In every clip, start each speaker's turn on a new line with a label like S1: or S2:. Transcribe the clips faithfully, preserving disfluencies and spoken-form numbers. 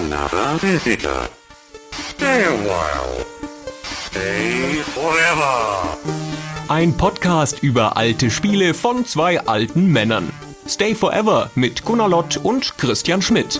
S1: another visitor. Stay a while. Stay forever.
S2: Ein Podcast über alte Spiele von zwei alten Männern. Stay Forever mit Gunnar Lott und Christian Schmidt.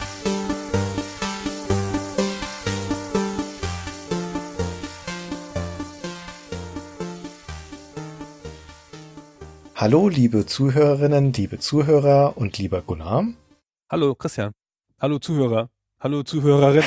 S3: Hallo, liebe Zuhörerinnen, liebe Zuhörer und lieber Gunnar.
S4: Hallo, Christian. Hallo, Zuhörer. Hallo, Zuhörerin.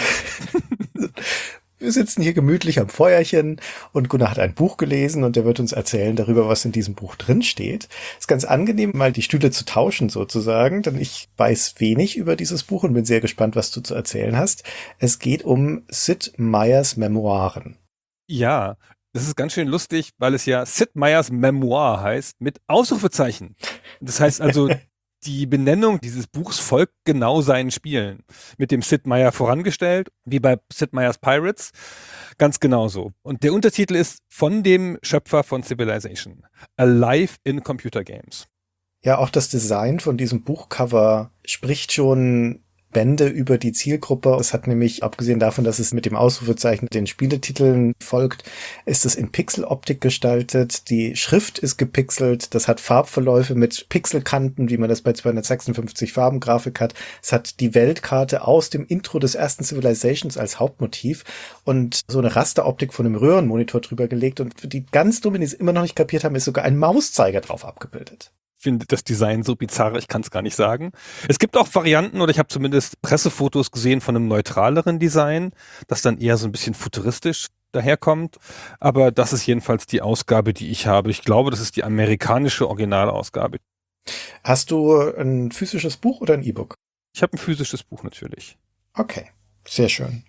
S3: Wir sitzen hier gemütlich am Feuerchen und Gunnar hat ein Buch gelesen und er wird uns erzählen darüber, was in diesem Buch drin steht. Ist ganz angenehm, mal die Stühle zu tauschen sozusagen, denn ich weiß wenig über dieses Buch und bin sehr gespannt, was du zu erzählen hast. Es geht um Sid Meier's Memoiren.
S4: Ja, das ist ganz schön lustig, weil es ja Sid Meier's Memoir heißt, mit Ausrufezeichen. Das heißt also, die Benennung dieses Buchs folgt genau seinen Spielen. Mit dem Sid Meier vorangestellt, wie bei Sid Meier's Pirates. Ganz genauso. Und der Untertitel ist von dem Schöpfer von Civilization. Alive in Computer Games.
S3: Ja, auch das Design von diesem Buchcover spricht schon Bände über die Zielgruppe. Es hat nämlich, abgesehen davon, dass es mit dem Ausrufezeichen den Spieletiteln folgt, ist es in Pixeloptik gestaltet. Die Schrift ist gepixelt. Das hat Farbverläufe mit Pixelkanten, wie man das bei zweihundertsechsundfünfzig Farbengrafik hat. Es hat die Weltkarte aus dem Intro des ersten Civilizations als Hauptmotiv und so eine Rasteroptik von einem Röhrenmonitor drüber gelegt. Und für die ganz Dummen, die es immer noch nicht kapiert haben, ist sogar ein Mauszeiger drauf abgebildet.
S4: Ich finde das Design so bizarr, ich kann es gar nicht sagen. Es gibt auch Varianten, oder ich habe zumindest Pressefotos gesehen von einem neutraleren Design, das dann eher so ein bisschen futuristisch daherkommt. Aber das ist jedenfalls die Ausgabe, die ich habe. Ich glaube, das ist die amerikanische Originalausgabe.
S3: Hast du ein physisches Buch oder ein E-Book?
S4: Ich habe ein physisches Buch natürlich.
S3: Okay, sehr schön.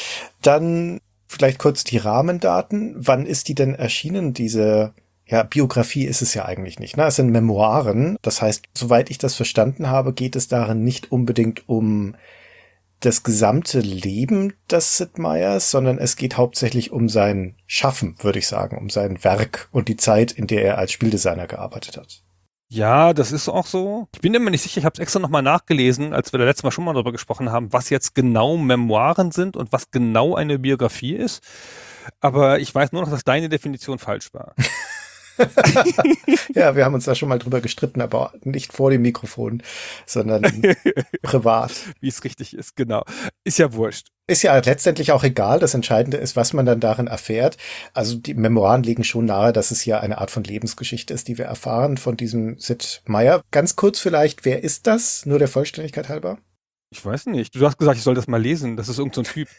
S3: Dann vielleicht kurz die Rahmendaten. Wann ist die denn erschienen, diese... Ja, Biografie ist es ja eigentlich nicht, ne? Es sind Memoiren. Das heißt, soweit ich das verstanden habe, geht es darin nicht unbedingt um das gesamte Leben des Sid Meier's, sondern es geht hauptsächlich um sein Schaffen, würde ich sagen, um sein Werk und die Zeit, in der er als Spieldesigner gearbeitet hat.
S4: Ja, das ist auch so. Ich bin immer nicht sicher, ich habe es extra nochmal nachgelesen, als wir da letztes Mal schon mal darüber gesprochen haben, was jetzt genau Memoiren sind und was genau eine Biografie ist. Aber ich weiß nur noch, dass deine Definition falsch war.
S3: Ja, wir haben uns da schon mal drüber gestritten, aber nicht vor dem Mikrofon, sondern privat.
S4: Wie es richtig ist, genau. Ist ja wurscht.
S3: Ist ja letztendlich auch egal. Das Entscheidende ist, was man dann darin erfährt. Also die Memoiren legen schon nahe, dass es hier eine Art von Lebensgeschichte ist, die wir erfahren von diesem Sid Meier. Ganz kurz vielleicht, wer ist das? Nur der Vollständigkeit halber?
S4: Ich weiß nicht. Du hast gesagt, ich soll das mal lesen. Das ist irgend so ein Typ.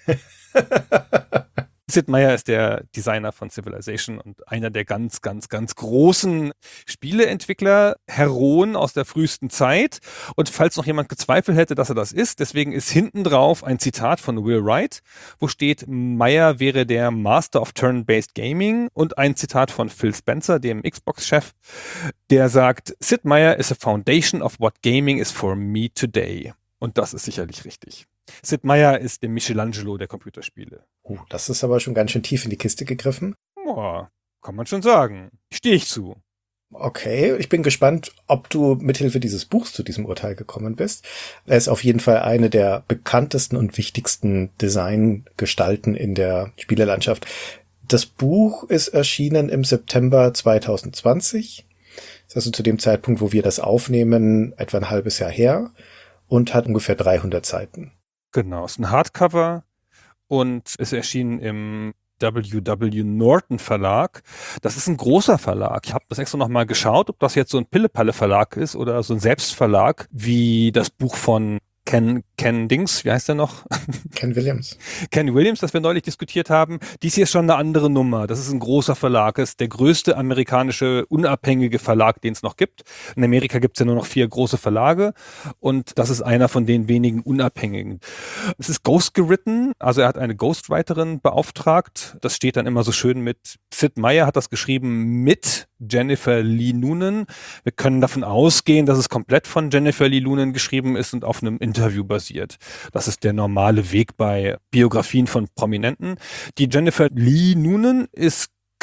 S4: Sid Meier ist der Designer von Civilization und einer der ganz, ganz, ganz großen Spieleentwickler, Heroen aus der frühesten Zeit. Und falls noch jemand gezweifelt hätte, dass er das ist, deswegen ist hinten drauf ein Zitat von Will Wright, wo steht, Meier wäre der Master of Turn-Based Gaming, und ein Zitat von Phil Spencer, dem Xbox-Chef, der sagt, Sid Meier is a foundation of what gaming is for me today. Und das ist sicherlich richtig. Sid Meier ist der Michelangelo der Computerspiele.
S3: Uh, das ist aber schon ganz schön tief in die Kiste gegriffen.
S4: Boah, kann man schon sagen. Stehe ich zu.
S3: Okay, ich bin gespannt, ob du mithilfe dieses Buchs zu diesem Urteil gekommen bist. Er ist auf jeden Fall eine der bekanntesten und wichtigsten Designgestalten in der Spielelandschaft. Das Buch ist erschienen im September zwanzig zwanzig. Das ist also zu dem Zeitpunkt, wo wir das aufnehmen, etwa ein halbes Jahr her und hat ungefähr dreihundert Seiten.
S4: Genau, es ist ein Hardcover und es erschien im W W Norton Verlag. Das ist ein großer Verlag. Ich habe das extra nochmal geschaut, ob das jetzt so ein Pille-Palle-Verlag ist oder so ein Selbstverlag, wie das Buch von Ken, Ken Dings, wie heißt der noch?
S3: Ken Williams.
S4: Ken Williams, das wir neulich diskutiert haben. Dies hier ist schon eine andere Nummer. Das ist ein großer Verlag. Das ist der größte amerikanische unabhängige Verlag, den es noch gibt. In Amerika gibt es ja nur noch vier große Verlage und das ist einer von den wenigen unabhängigen. Es ist ghostgewritten, also er hat eine Ghostwriterin beauftragt. Das steht dann immer so schön mit, Sid Meier hat das geschrieben mit Jennifer Lee Noonan. Wir können davon ausgehen, dass es komplett von Jennifer Lee Noonan geschrieben ist und auf einem Interview basiert. Das ist der normale Weg bei Biografien von Prominenten. Die Jennifer Lee Noonan ist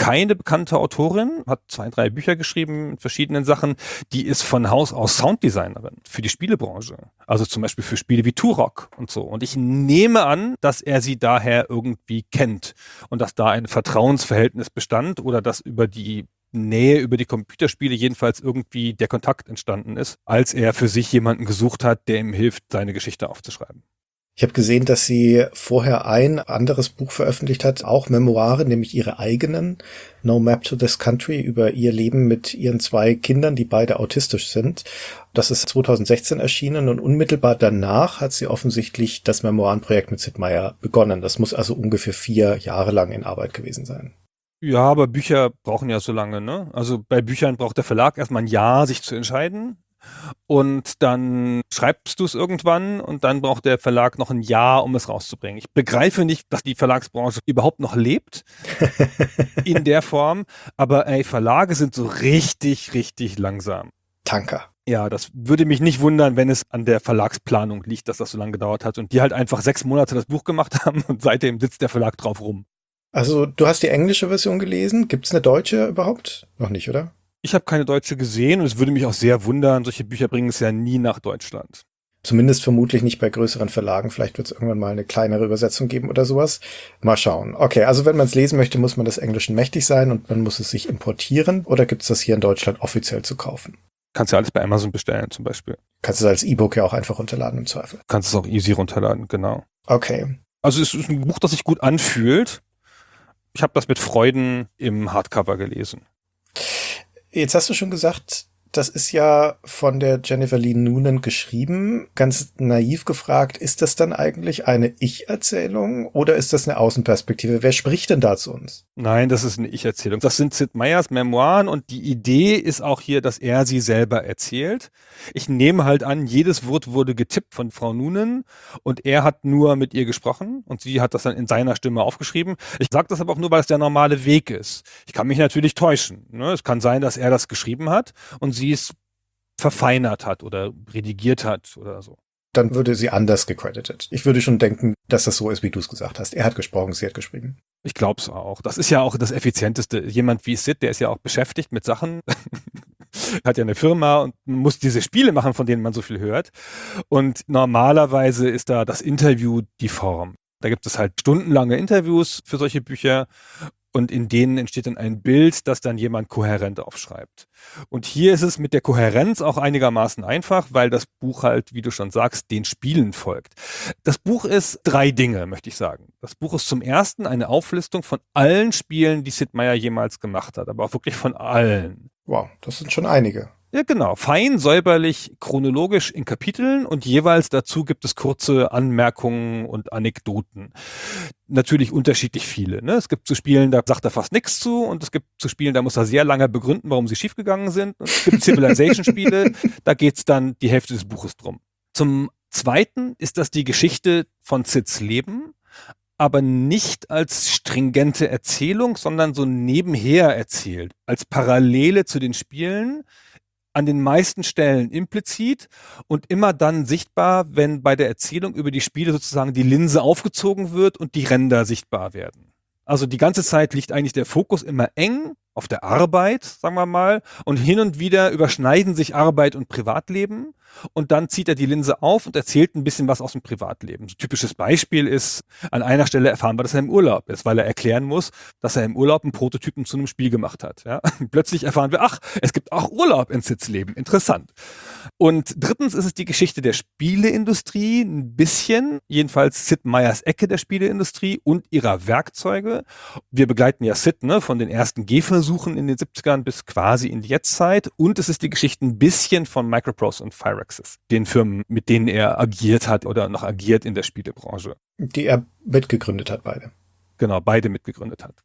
S4: keine bekannte Autorin, hat zwei, drei Bücher geschrieben in verschiedenen Sachen. Die ist von Haus aus Sounddesignerin für die Spielebranche. Also zum Beispiel für Spiele wie Turok und so. Und ich nehme an, dass er sie daher irgendwie kennt und dass da ein Vertrauensverhältnis bestand oder dass über die Nähe, über die Computerspiele jedenfalls irgendwie der Kontakt entstanden ist, als er für sich jemanden gesucht hat, der ihm hilft, seine Geschichte aufzuschreiben.
S3: Ich habe gesehen, dass sie vorher ein anderes Buch veröffentlicht hat, auch Memoiren, nämlich ihre eigenen, No Map to This Country, über ihr Leben mit ihren zwei Kindern, die beide autistisch sind. Das ist zwanzig sechzehn erschienen und unmittelbar danach hat sie offensichtlich das Memoirenprojekt mit Sid Meier begonnen. Das muss also ungefähr vier Jahre lang in Arbeit gewesen sein.
S4: Ja, aber Bücher brauchen ja so lange, ne? Also bei Büchern braucht der Verlag erstmal ein Jahr, sich zu entscheiden. Und dann schreibst du es irgendwann und dann braucht der Verlag noch ein Jahr, um es rauszubringen. Ich begreife nicht, dass die Verlagsbranche überhaupt noch lebt in der Form, aber ey, Verlage sind so richtig, richtig langsam.
S3: Tanker.
S4: Ja, das würde mich nicht wundern, wenn es an der Verlagsplanung liegt, dass das so lange gedauert hat und die halt einfach sechs Monate das Buch gemacht haben und seitdem sitzt der Verlag drauf rum.
S3: Also du hast die englische Version gelesen. Gibt es eine deutsche überhaupt? Noch nicht, oder?
S4: Ich habe keine deutsche gesehen und es würde mich auch sehr wundern, solche Bücher bringen es ja nie nach Deutschland.
S3: Zumindest vermutlich nicht bei größeren Verlagen. Vielleicht wird es irgendwann mal eine kleinere Übersetzung geben oder sowas. Mal schauen. Okay, also wenn man es lesen möchte, muss man des Englischen mächtig sein und man muss es sich importieren. Oder gibt es das hier in Deutschland offiziell zu kaufen?
S4: Kannst ja alles bei Amazon bestellen zum Beispiel.
S3: Kannst du es als E-Book ja auch einfach runterladen im Zweifel.
S4: Kannst es auch easy runterladen, genau.
S3: Okay.
S4: Also es ist ein Buch, das sich gut anfühlt. Ich habe das mit Freuden im Hardcover gelesen.
S3: Jetzt hast du schon gesagt, das ist ja von der Jennifer Lee Noonan geschrieben. Ganz naiv gefragt, ist das dann eigentlich eine Ich-Erzählung oder ist das eine Außenperspektive? Wer spricht denn da zu uns?
S4: Nein, das ist eine Ich-Erzählung. Das sind Sid Meiers Memoiren und die Idee ist auch hier, dass er sie selber erzählt. Ich nehme halt an, jedes Wort wurde getippt von Frau Noonan und er hat nur mit ihr gesprochen und sie hat das dann in seiner Stimme aufgeschrieben. Ich sage das aber auch nur, weil es der normale Weg ist. Ich kann mich natürlich täuschen. Ne? Es kann sein, dass er das geschrieben hat und sie es verfeinert hat oder redigiert hat oder so.
S3: Dann würde sie anders gecredited. Ich würde schon denken, dass das so ist, wie du es gesagt hast. Er hat gesprochen, sie hat geschrieben.
S4: Ich glaube es auch. Das ist ja auch das Effizienteste. Jemand wie Sid, der ist ja auch beschäftigt mit Sachen, hat ja eine Firma und muss diese Spiele machen, von denen man so viel hört. Und normalerweise ist da das Interview die Form. Da gibt es halt stundenlange Interviews für solche Bücher. Und in denen entsteht dann ein Bild, das dann jemand kohärent aufschreibt. Und hier ist es mit der Kohärenz auch einigermaßen einfach, weil das Buch halt, wie du schon sagst, den Spielen folgt. Das Buch ist drei Dinge, möchte ich sagen. Das Buch ist zum ersten eine Auflistung von allen Spielen, die Sid Meier jemals gemacht hat, aber auch wirklich von allen.
S3: Wow, das sind schon einige.
S4: Ja, genau. Fein, säuberlich, chronologisch in Kapiteln und jeweils dazu gibt es kurze Anmerkungen und Anekdoten. Natürlich unterschiedlich viele. Ne? Es gibt zu Spielen, da sagt er fast nichts zu und es gibt zu Spielen, da muss er sehr lange begründen, warum sie schiefgegangen sind. Und es gibt Civilization-Spiele, da geht's dann die Hälfte des Buches drum. Zum Zweiten ist das die Geschichte von Sids Leben, aber nicht als stringente Erzählung, sondern so nebenher erzählt, als Parallele zu den Spielen, an den meisten Stellen implizit und immer dann sichtbar, wenn bei der Erzählung über die Spiele sozusagen die Linse aufgezogen wird und die Ränder sichtbar werden. Also die ganze Zeit liegt eigentlich der Fokus immer eng auf der Arbeit, sagen wir mal, und hin und wieder überschneiden sich Arbeit und Privatleben und dann zieht er die Linse auf und erzählt ein bisschen was aus dem Privatleben. So ein typisches Beispiel ist, an einer Stelle erfahren wir, dass er im Urlaub ist, weil er erklären muss, dass er im Urlaub einen Prototypen zu einem Spiel gemacht hat. Ja? Plötzlich erfahren wir, ach, es gibt auch Urlaub in Sids Leben. Interessant. Und drittens ist es die Geschichte der Spieleindustrie, ein bisschen, jedenfalls Sid Meiers Ecke der Spieleindustrie und ihrer Werkzeuge. Wir begleiten ja Sid, ne, von den ersten Gehversuchen in den siebzigern bis quasi in die Jetztzeit. Und es ist die Geschichte ein bisschen von Microprose und Firaxis, den Firmen, mit denen er agiert hat oder noch agiert in der Spielebranche.
S3: Die er mitgegründet hat, beide.
S4: Genau, beide mitgegründet hat.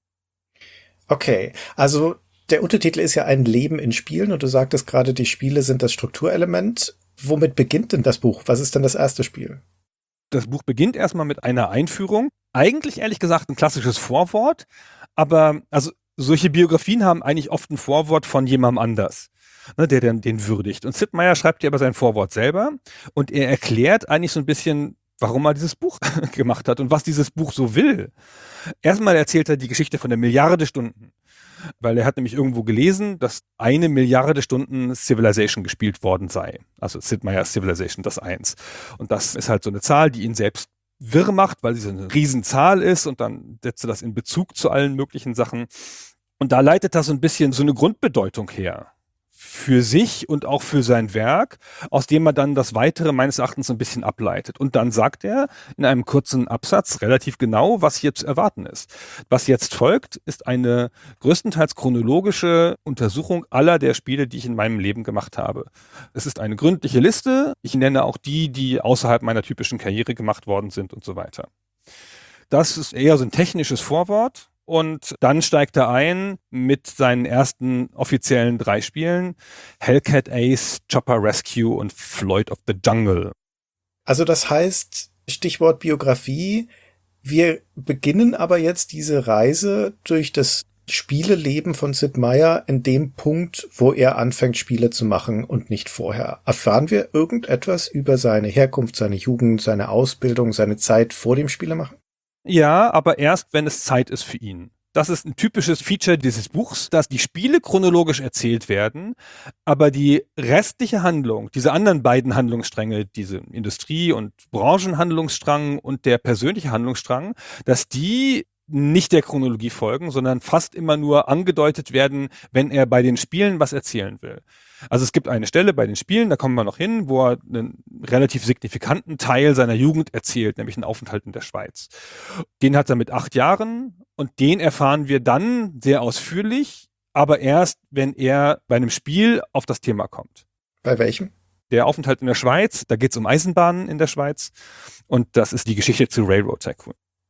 S3: Okay, also der Untertitel ist ja ein Leben in Spielen und du sagtest gerade, die Spiele sind das Strukturelement. Womit beginnt denn das Buch? Was ist denn das erste Spiel?
S4: Das Buch beginnt erstmal mit einer Einführung. Eigentlich ehrlich gesagt ein klassisches Vorwort, aber also solche Biografien haben eigentlich oft ein Vorwort von jemandem anders, ne, der dann den würdigt. Und Sid Meier schreibt hier aber sein Vorwort selber und er erklärt eigentlich so ein bisschen warum er dieses Buch gemacht hat und was dieses Buch so will. Erstmal erzählt er die Geschichte von der Milliarde Stunden, weil er hat nämlich irgendwo gelesen, dass eine Milliarde Stunden Civilization gespielt worden sei. Also Sid Meier's Civilization, das eins. Und das ist halt so eine Zahl, die ihn selbst wirr macht, weil sie so eine Riesenzahl ist und dann setzt er das in Bezug zu allen möglichen Sachen. Und da leitet er so ein bisschen so eine Grundbedeutung her. Für sich und auch für sein Werk, aus dem er dann das Weitere meines Erachtens ein bisschen ableitet. Und dann sagt er in einem kurzen Absatz relativ genau, was hier zu erwarten ist. Was jetzt folgt, ist eine größtenteils chronologische Untersuchung aller der Spiele, die ich in meinem Leben gemacht habe. Es ist eine gründliche Liste. Ich nenne auch die, die außerhalb meiner typischen Karriere gemacht worden sind und so weiter. Das ist eher so ein technisches Vorwort. Und dann steigt er ein mit seinen ersten offiziellen drei Spielen: Hellcat Ace, Chopper Rescue und Floyd of the Jungle.
S3: Also das heißt, Stichwort Biografie, wir beginnen aber jetzt diese Reise durch das Spieleleben von Sid Meier in dem Punkt, wo er anfängt, Spiele zu machen und nicht vorher. Erfahren wir irgendetwas über seine Herkunft, seine Jugend, seine Ausbildung, seine Zeit vor dem Spielemachen?
S4: Ja, aber erst, wenn es Zeit ist für ihn. Das ist ein typisches Feature dieses Buchs, dass die Spiele chronologisch erzählt werden, aber die restliche Handlung, diese anderen beiden Handlungsstränge, diese Industrie- und Branchenhandlungsstrang und der persönliche Handlungsstrang, dass die nicht der Chronologie folgen, sondern fast immer nur angedeutet werden, wenn er bei den Spielen was erzählen will. Also es gibt eine Stelle bei den Spielen, da kommen wir noch hin, wo er einen relativ signifikanten Teil seiner Jugend erzählt, nämlich einen Aufenthalt in der Schweiz. Den hat er mit acht Jahren und den erfahren wir dann sehr ausführlich, aber erst, wenn er bei einem Spiel auf das Thema kommt.
S3: Bei welchem?
S4: Der Aufenthalt in der Schweiz, da geht es um Eisenbahnen in der Schweiz und das ist die Geschichte zu Railroad Tycoon.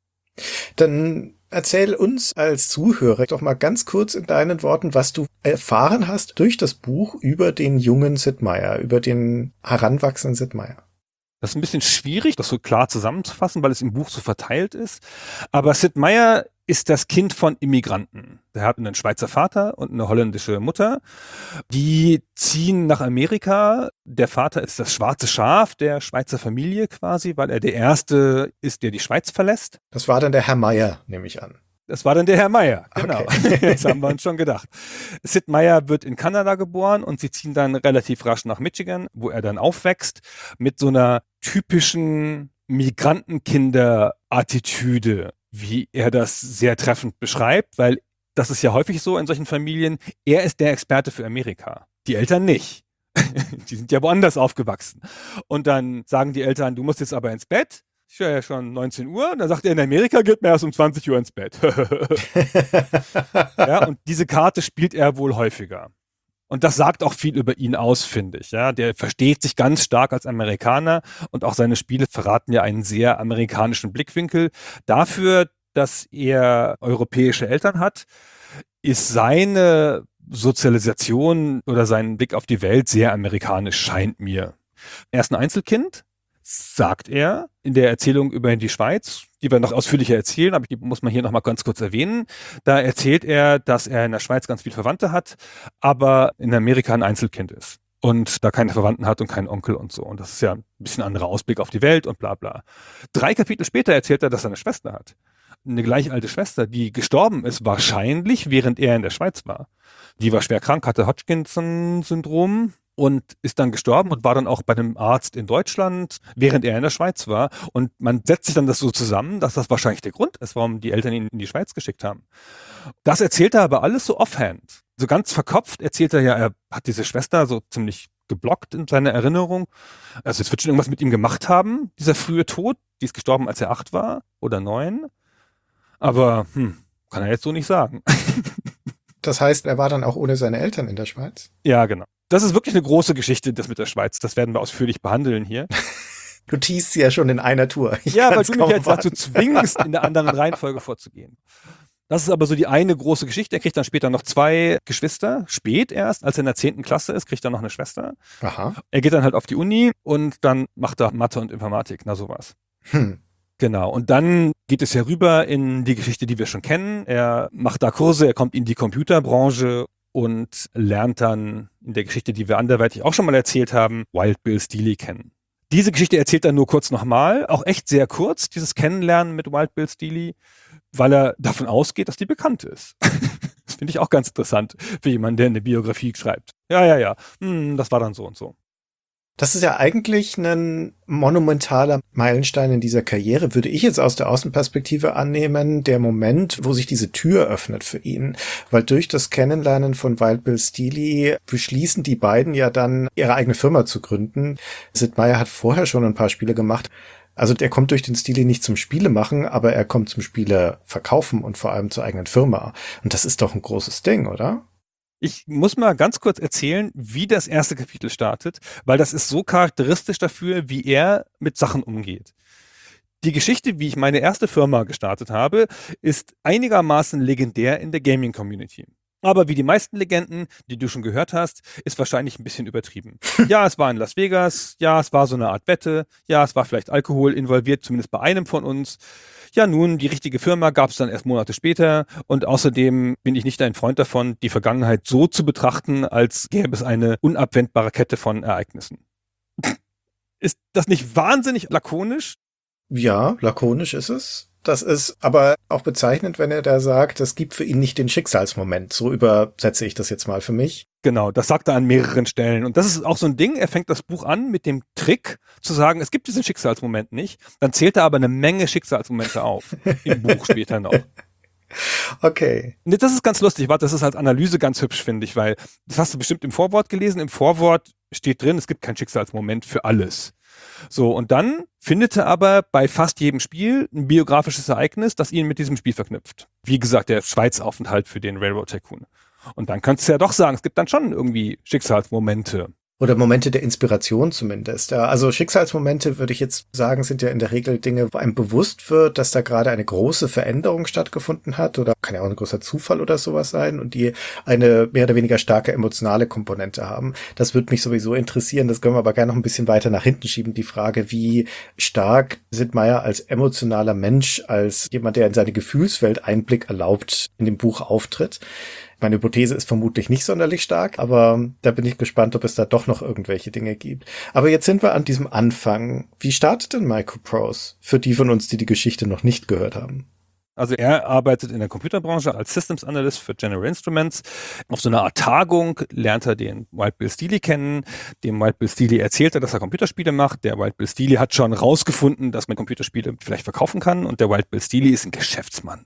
S3: Dann erzähl uns als Zuhörer doch mal ganz kurz in deinen Worten, was du erfahren hast durch das Buch über den jungen Sid Meier, über den heranwachsenden Sid Meier.
S4: Das ist ein bisschen schwierig, das so klar zusammenzufassen, weil es im Buch so verteilt ist. Aber Sid Meier ist das Kind von Immigranten. Der hat einen Schweizer Vater und eine holländische Mutter. Die ziehen nach Amerika. Der Vater ist das schwarze Schaf der Schweizer Familie quasi, weil er der Erste ist, der die Schweiz verlässt.
S3: Das war dann der Herr Meier, nehme ich an.
S4: Das war dann der Herr Meier, genau.
S3: Okay.
S4: Das haben wir uns schon gedacht. Sid Meier wird in Kanada geboren und sie ziehen dann relativ rasch nach Michigan, wo er dann aufwächst, mit so einer typischen Migrantenkinder-Attitüde, wie er das sehr treffend beschreibt, weil das ist ja häufig so in solchen Familien, er ist der Experte für Amerika, die Eltern nicht. Die sind ja woanders aufgewachsen. Und dann sagen die Eltern, du musst jetzt aber ins Bett. Ich höre ja schon neunzehn Uhr. Und dann sagt er, in Amerika geht man erst um zwanzig Uhr ins Bett. Ja, und diese Karte spielt er wohl häufiger. Und das sagt auch viel über ihn aus, finde ich. Ja, der versteht sich ganz stark als Amerikaner und auch seine Spiele verraten ja einen sehr amerikanischen Blickwinkel. Dafür, dass er europäische Eltern hat, ist seine Sozialisation oder sein Blick auf die Welt sehr amerikanisch, scheint mir. Er ist ein Einzelkind, sagt er in der Erzählung über die Schweiz, die wir noch ausführlicher erzählen, aber die muss man hier nochmal ganz kurz erwähnen. Da erzählt er, dass er in der Schweiz ganz viele Verwandte hat, aber in Amerika ein Einzelkind ist und da keine Verwandten hat und keinen Onkel und so. Und das ist ja ein bisschen anderer Ausblick auf die Welt und bla bla. Drei Kapitel später erzählt er, dass er eine Schwester hat. Eine gleich alte Schwester, die gestorben ist, wahrscheinlich, während er in der Schweiz war. Die war schwer krank, hatte Hodgkinson-Syndrom und ist dann gestorben und war dann auch bei einem Arzt in Deutschland, während er in der Schweiz war. Und man setzt sich dann das so zusammen, dass das wahrscheinlich der Grund ist, warum die Eltern ihn in die Schweiz geschickt haben. Das erzählt er aber alles so offhand. So ganz verkopft erzählt er ja, er hat diese Schwester so ziemlich geblockt in seiner Erinnerung. Also es wird schon irgendwas mit ihm gemacht haben, dieser frühe Tod. Die ist gestorben, als er acht war oder neun. Aber hm, kann er jetzt so nicht sagen.
S3: Das heißt, er war dann auch ohne seine Eltern in der Schweiz?
S4: Ja, genau. Das ist wirklich eine große Geschichte, das mit der Schweiz. Das werden wir ausführlich behandeln hier.
S3: Du teast sie ja schon in einer Tour. Ich
S4: ja, weil
S3: kann's
S4: du mich
S3: kaum
S4: jetzt dazu
S3: warten.
S4: zwingst, in der anderen Reihenfolge vorzugehen. Das ist aber so die eine große Geschichte. Er kriegt dann später noch zwei Geschwister. Spät erst, als er in der zehnten Klasse ist, kriegt er noch eine Schwester.
S3: Aha.
S4: Er geht dann halt auf die Uni und dann macht er Mathe und Informatik. Na sowas.
S3: Hm.
S4: Genau. Und dann geht es ja rüber in die Geschichte, die wir schon kennen. Er macht da Kurse, er kommt in die Computerbranche und lernt dann in der Geschichte, die wir anderweitig auch schon mal erzählt haben, Wild Bill Steely kennen. Diese Geschichte erzählt er nur kurz nochmal, auch echt sehr kurz, dieses Kennenlernen mit Wild Bill Steely, weil er davon ausgeht, dass die bekannt ist. Das finde ich auch ganz interessant für jemanden, der eine Biografie schreibt. Ja, ja, ja, hm, das war dann so und so.
S3: Das ist ja eigentlich ein monumentaler Meilenstein in dieser Karriere, würde ich jetzt aus der Außenperspektive annehmen, der Moment, wo sich diese Tür öffnet für ihn. Weil durch das Kennenlernen von Wild Bill Steely beschließen die beiden ja dann, ihre eigene Firma zu gründen. Sid Meier hat vorher schon ein paar Spiele gemacht. Also der kommt durch den Steely nicht zum Spiele machen, aber er kommt zum Spiele verkaufen und vor allem zur eigenen Firma. Und das ist doch ein großes Ding, oder?
S4: Ich muss mal ganz kurz erzählen, wie das erste Kapitel startet, weil das ist so charakteristisch dafür, wie er mit Sachen umgeht. Die Geschichte, wie ich meine erste Firma gestartet habe, ist einigermaßen legendär in der Gaming-Community. Aber wie die meisten Legenden, die du schon gehört hast, ist wahrscheinlich ein bisschen übertrieben. Ja, es war in Las Vegas, ja, es war so eine Art Wette, ja, es war vielleicht Alkohol involviert, zumindest bei einem von uns. Ja, nun, die richtige Firma gab es dann erst Monate später und außerdem bin ich nicht ein Freund davon, die Vergangenheit so zu betrachten, als gäbe es eine unabwendbare Kette von Ereignissen. Ist das nicht wahnsinnig lakonisch?
S3: Ja, lakonisch ist es. Das ist aber auch bezeichnend, wenn er da sagt, es gibt für ihn nicht den Schicksalsmoment. So übersetze ich das jetzt mal für mich.
S4: Genau, das sagt er an mehreren Stellen. Und das ist auch so ein Ding, er fängt das Buch an mit dem Trick zu sagen, es gibt diesen Schicksalsmoment nicht. Dann zählt er aber eine Menge Schicksalsmomente auf. Im Buch später noch.
S3: Okay.
S4: Das ist ganz lustig, warte, das ist als Analyse ganz hübsch, finde ich, weil das hast du bestimmt im Vorwort gelesen. Im Vorwort steht drin, es gibt keinen Schicksalsmoment für alles. So, und dann findet er aber bei fast jedem Spiel ein biografisches Ereignis, das ihn mit diesem Spiel verknüpft. Wie gesagt, der Schweiz-Aufenthalt für den Railroad Tycoon. Und dann könntest du ja doch sagen, es gibt dann schon irgendwie Schicksalsmomente.
S3: Oder Momente der Inspiration zumindest. Ja, also Schicksalsmomente, würde ich jetzt sagen, sind ja in der Regel Dinge, wo einem bewusst wird, dass da gerade eine große Veränderung stattgefunden hat oder kann ja auch ein großer Zufall oder sowas sein und die eine mehr oder weniger starke emotionale Komponente haben. Das würde mich sowieso interessieren. Das können wir aber gerne noch ein bisschen weiter nach hinten schieben. Die Frage, wie stark Sid Meier als emotionaler Mensch, als jemand, der in seine Gefühlswelt Einblick erlaubt, in dem Buch auftritt. Meine Hypothese ist vermutlich nicht sonderlich stark, aber da bin ich gespannt, ob es da doch noch irgendwelche Dinge gibt. Aber jetzt sind wir an diesem Anfang. Wie startet denn Microprose für die von uns, die die Geschichte noch nicht gehört haben?
S4: Also er arbeitet in der Computerbranche als Systems Analyst für General Instruments. Auf so einer Art Tagung lernt er den Wild Bill Steely kennen. Dem Wild Bill Steely erzählt er, dass er Computerspiele macht. Der Wild Bill Steely hat schon rausgefunden, dass man Computerspiele vielleicht verkaufen kann. Und der Wild Bill Steely ist ein Geschäftsmann.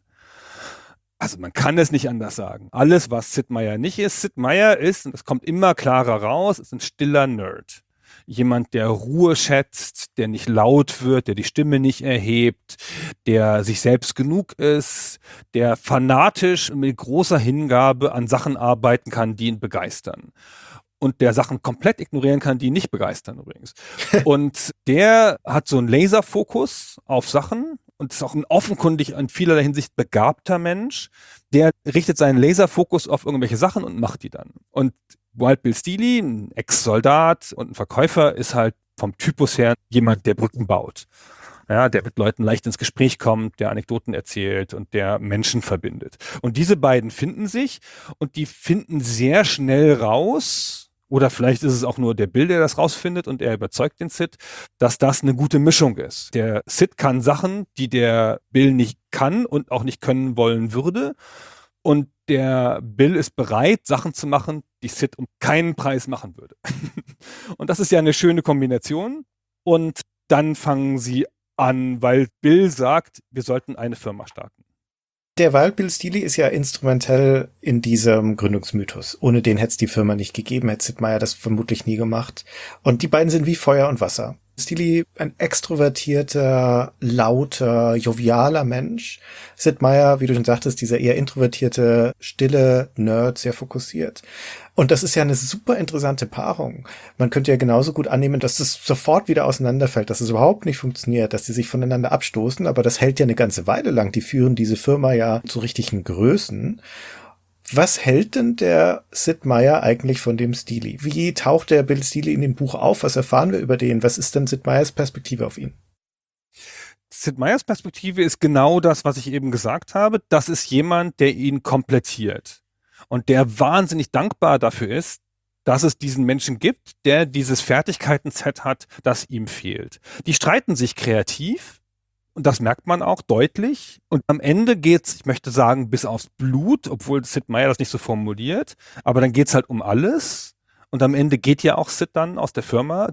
S4: Also man kann es nicht anders sagen. Alles, was Sid Meier nicht ist. Sid Meier ist, und das kommt immer klarer raus, ist ein stiller Nerd. Jemand, der Ruhe schätzt, der nicht laut wird, der die Stimme nicht erhebt, der sich selbst genug ist, der fanatisch mit großer Hingabe an Sachen arbeiten kann, die ihn begeistern. Und der Sachen komplett ignorieren kann, die ihn nicht begeistern übrigens. Und der hat so einen Laserfokus auf Sachen und ist auch ein offenkundig in vielerlei Hinsicht begabter Mensch. Der richtet seinen Laserfokus auf irgendwelche Sachen und macht die dann. Und Wild Bill Steely, ein Ex-Soldat und ein Verkäufer, ist halt vom Typus her jemand, der Brücken baut. Ja, der mit Leuten leicht ins Gespräch kommt, der Anekdoten erzählt und der Menschen verbindet. Und diese beiden finden sich und die finden sehr schnell raus, oder vielleicht ist es auch nur der Bill, der das rausfindet und er überzeugt den Sid, dass das eine gute Mischung ist. Der Sid kann Sachen, die der Bill nicht kann und auch nicht können wollen würde. Und der Bill ist bereit, Sachen zu machen, die Sid um keinen Preis machen würde. Und das ist ja eine schöne Kombination. Und dann fangen sie an, weil Bill sagt, wir sollten eine Firma starten.
S3: Der Wild Bill Steely ist ja instrumentell in diesem Gründungsmythos. Ohne den hätte es die Firma nicht gegeben, hätte Sid Meier das vermutlich nie gemacht. Und die beiden sind wie Feuer und Wasser. Steely, ein extrovertierter, lauter, jovialer Mensch. Sid Meier, wie du schon sagtest, dieser eher introvertierte, stille Nerd, sehr fokussiert. Und das ist ja eine super interessante Paarung. Man könnte ja genauso gut annehmen, dass das sofort wieder auseinanderfällt, dass es überhaupt nicht funktioniert, dass die sich voneinander abstoßen, aber das hält ja eine ganze Weile lang. Die führen diese Firma ja zu richtigen Größen. Was hält denn der Sid Meier eigentlich von dem Steely? Wie taucht der Bill Steely in dem Buch auf? Was erfahren wir über den? Was ist denn Sid Meiers Perspektive auf ihn?
S4: Sid Meiers Perspektive ist genau das, was ich eben gesagt habe. Das ist jemand, der ihn komplettiert und der wahnsinnig dankbar dafür ist, dass es diesen Menschen gibt, der dieses Fertigkeiten-Set hat, das ihm fehlt. Die streiten sich kreativ und das merkt man auch deutlich. Und am Ende geht's, ich möchte sagen, bis aufs Blut, obwohl Sid Meier das nicht so formuliert, aber dann geht's halt um alles. Und am Ende geht ja auch Sid dann aus der Firma.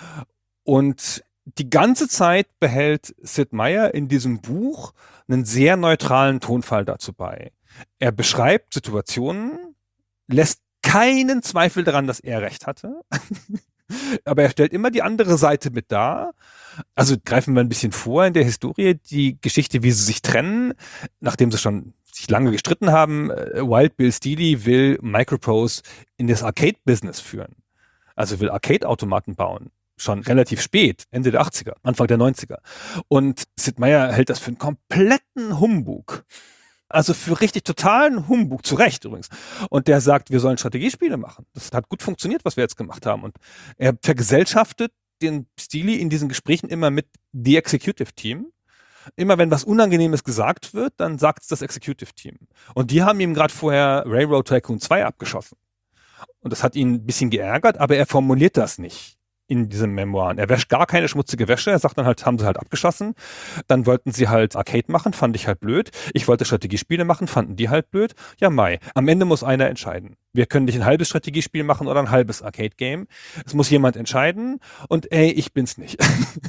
S4: Und die ganze Zeit behält Sid Meier in diesem Buch einen sehr neutralen Tonfall dazu bei. Er beschreibt Situationen, lässt keinen Zweifel daran, dass er recht hatte. Aber er stellt immer die andere Seite mit dar. Also greifen wir ein bisschen vor in der Historie, die Geschichte, wie sie sich trennen, nachdem sie schon sich lange gestritten haben. Wild Bill Steely will Microprose in das Arcade-Business führen. Also will Arcade-Automaten bauen. Schon relativ spät, Ende der achtziger, Anfang der neunziger. Und Sid Meier hält das für einen kompletten Humbug. Also für richtig totalen Humbug, zu Recht übrigens. Und der sagt, wir sollen Strategiespiele machen. Das hat gut funktioniert, was wir jetzt gemacht haben. Und er vergesellschaftet den Steely in diesen Gesprächen immer mit The Executive Team. Immer wenn was Unangenehmes gesagt wird, dann sagt es das Executive Team. Und die haben ihm gerade vorher Railroad Tycoon zwei abgeschossen. Und das hat ihn ein bisschen geärgert, aber er formuliert das nicht in diesem Memoiren. Er wäscht gar keine schmutzige Wäsche. Er sagt dann halt, haben sie halt abgeschossen. Dann wollten sie halt Arcade machen, fand ich halt blöd. Ich wollte Strategiespiele machen, fanden die halt blöd. Ja, Mai. Am Ende muss einer entscheiden. Wir können nicht ein halbes Strategiespiel machen oder ein halbes Arcade-Game. Es muss jemand entscheiden und ey, ich bin's nicht.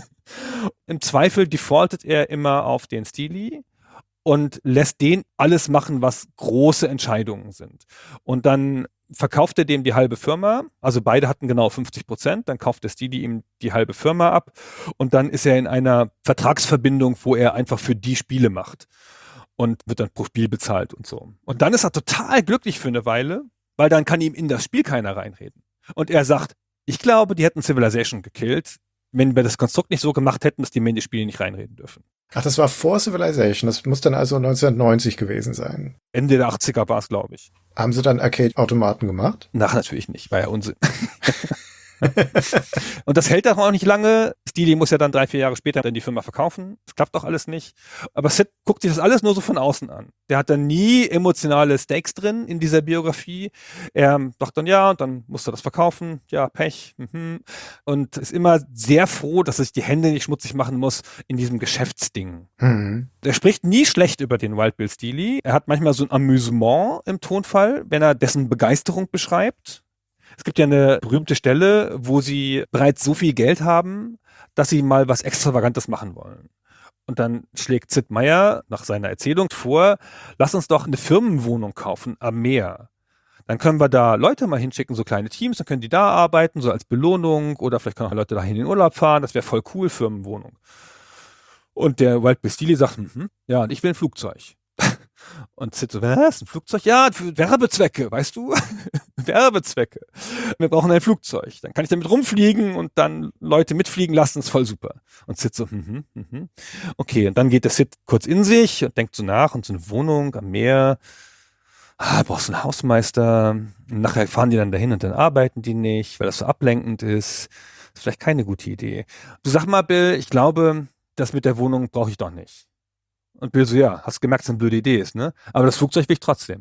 S4: Im Zweifel defaultet er immer auf den Steely und lässt den alles machen, was große Entscheidungen sind. Und dann verkauft er dem die halbe Firma, also beide hatten genau fünfzig Prozent, dann kauft der Steely ihm die halbe Firma ab und dann ist er in einer Vertragsverbindung, wo er einfach für die Spiele macht und wird dann pro Spiel bezahlt und so. Und dann ist er total glücklich für eine Weile, weil dann kann ihm in das Spiel keiner reinreden. Und er sagt, ich glaube, die hätten Civilization gekillt, wenn wir das Konstrukt nicht so gemacht hätten, dass die mir in die Spiele nicht reinreden dürfen.
S3: Ach, das war vor Civilization. Das muss dann also neunzehnhundertneunzig gewesen sein.
S4: Ende der achtziger war es, glaube ich.
S3: Haben sie dann Arcade-Automaten gemacht?
S4: Ach, natürlich nicht. War ja Unsinn. Und das hält auch nicht lange. Steely muss ja dann drei, vier Jahre später dann die Firma verkaufen. Das klappt doch alles nicht. Aber Sid guckt sich das alles nur so von außen an. Der hat dann nie emotionale Stakes drin in dieser Biografie. Er sagt dann, ja, und dann musste er das verkaufen. Ja, Pech. Mhm. Und ist immer sehr froh, dass er sich die Hände nicht schmutzig machen muss in diesem Geschäftsding.
S3: Mhm.
S4: Er spricht nie schlecht über den Wild Bill Steely. Er hat manchmal so ein Amüsement im Tonfall, wenn er dessen Begeisterung beschreibt. Es gibt ja eine berühmte Stelle, wo sie bereits so viel Geld haben, dass sie mal was Extravagantes machen wollen. Und dann schlägt Sid Meier nach seiner Erzählung vor, lass uns doch eine Firmenwohnung kaufen am Meer. Dann können wir da Leute mal hinschicken, so kleine Teams, dann können die da arbeiten, so als Belohnung oder vielleicht können auch Leute dahin in den Urlaub fahren, das wäre voll cool, Firmenwohnung. Und der Wild Bill Steely sagt, hm, ja, und ich will ein Flugzeug. Und Sid so, was? Ein Flugzeug? Ja, für Werbezwecke, weißt du? Werbezwecke. Wir brauchen ein Flugzeug. Dann kann ich damit rumfliegen und dann Leute mitfliegen lassen, ist voll super. Und Sid so, mhm, mhm. Okay, und dann geht der Sid kurz in sich und denkt so nach und so eine Wohnung am Meer. Ah, brauchst du einen Hausmeister. Und nachher fahren die dann dahin und dann arbeiten die nicht, weil das so ablenkend ist. Ist vielleicht keine gute Idee. Du sag mal, Bill, ich glaube, das mit der Wohnung brauche ich doch nicht. Und Bill so, ja, hast gemerkt, dass es eine blöde Idee ist, ne? Aber das Flugzeug will ich trotzdem.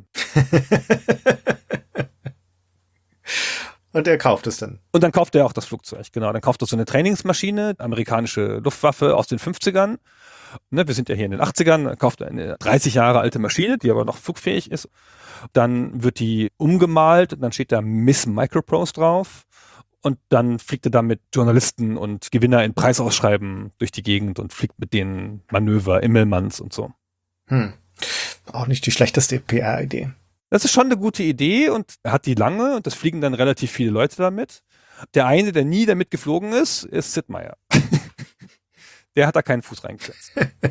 S3: Und er kauft es dann.
S4: Und dann kauft er auch das Flugzeug, genau. Dann kauft er so eine Trainingsmaschine, amerikanische Luftwaffe aus den fünfzigern. Ne, wir sind ja hier in den achtzigern, dann kauft er eine dreißig Jahre alte Maschine, die aber noch flugfähig ist. Dann wird die umgemalt und dann steht da Miss Microprose drauf. Und dann fliegt er da mit Journalisten und Gewinner in Preisausschreiben durch die Gegend und fliegt mit denen Manöver, Immelmanns und so.
S3: Hm. Auch nicht die schlechteste P R-Idee.
S4: Das ist schon eine gute Idee und er hat die lange und das fliegen dann relativ viele Leute damit. Der eine, der nie damit geflogen ist, ist Sid Meier. Der hat da keinen Fuß reingesetzt.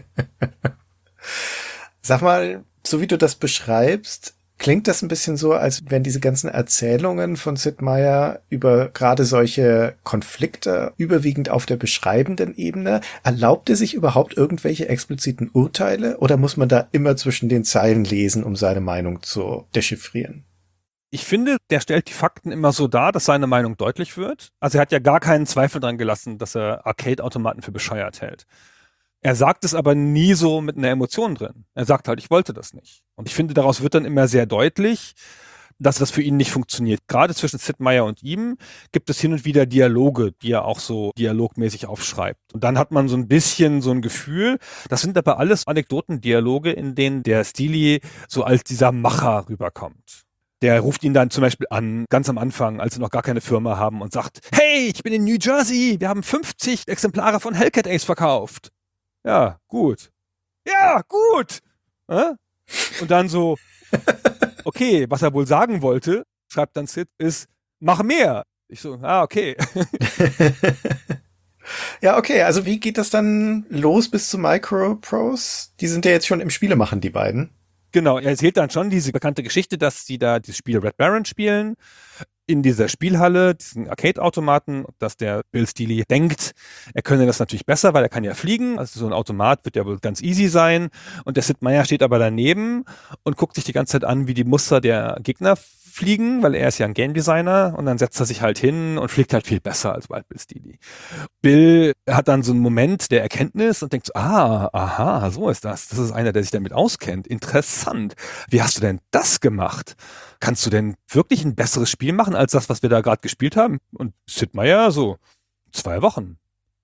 S3: Sag mal, so wie du das beschreibst, klingt das ein bisschen so, als wenn diese ganzen Erzählungen von Sid Meier über gerade solche Konflikte überwiegend auf der beschreibenden Ebene, erlaubt er sich überhaupt irgendwelche expliziten Urteile oder muss man da immer zwischen den Zeilen lesen, um seine Meinung zu dechiffrieren?
S4: Ich finde, der stellt die Fakten immer so dar, dass seine Meinung deutlich wird. Also er hat ja gar keinen Zweifel dran gelassen, dass er Arcade-Automaten für bescheuert hält. Er sagt es aber nie so mit einer Emotion drin. Er sagt halt, ich wollte das nicht. Und ich finde, daraus wird dann immer sehr deutlich, dass das für ihn nicht funktioniert. Gerade zwischen Sid Meier und ihm gibt es hin und wieder Dialoge, die er auch so dialogmäßig aufschreibt. Und dann hat man so ein bisschen so ein Gefühl, das sind aber alles Anekdotendialoge, in denen der Steely so als dieser Macher rüberkommt. Der ruft ihn dann zum Beispiel an, ganz am Anfang, als sie noch gar keine Firma haben und sagt, hey, ich bin in New Jersey, wir haben fünfzig Exemplare von Hellcat Ace verkauft. Ja, gut. Ja, gut. Äh? Und dann so, okay, was er wohl sagen wollte, schreibt dann Sid, ist, mach mehr. Ich so, ah, okay.
S3: Ja, okay, also wie geht das dann los bis zu Microprose? Die sind ja jetzt schon im Spiele machen, die beiden.
S4: Genau, er erzählt dann schon diese bekannte Geschichte, dass sie da dieses Spiel Red Baron spielen, in dieser Spielhalle, diesen Arcade-Automaten, dass der Bill Steely denkt, er könne das natürlich besser, weil er kann ja fliegen, also so ein Automat wird ja wohl ganz easy sein, und der Sid Meier steht aber daneben und guckt sich die ganze Zeit an, wie die Muster der Gegner fliegen, weil er ist ja ein Game Designer, und dann setzt er sich halt hin und fliegt halt viel besser als Wild Bill Steely. Bill hat dann so einen Moment der Erkenntnis und denkt so, ah, aha, so ist das. Das ist einer, der sich damit auskennt. Interessant. Wie hast du denn das gemacht? Kannst du denn wirklich ein besseres Spiel machen als das, was wir da gerade gespielt haben? Und Sid Meier so, zwei Wochen.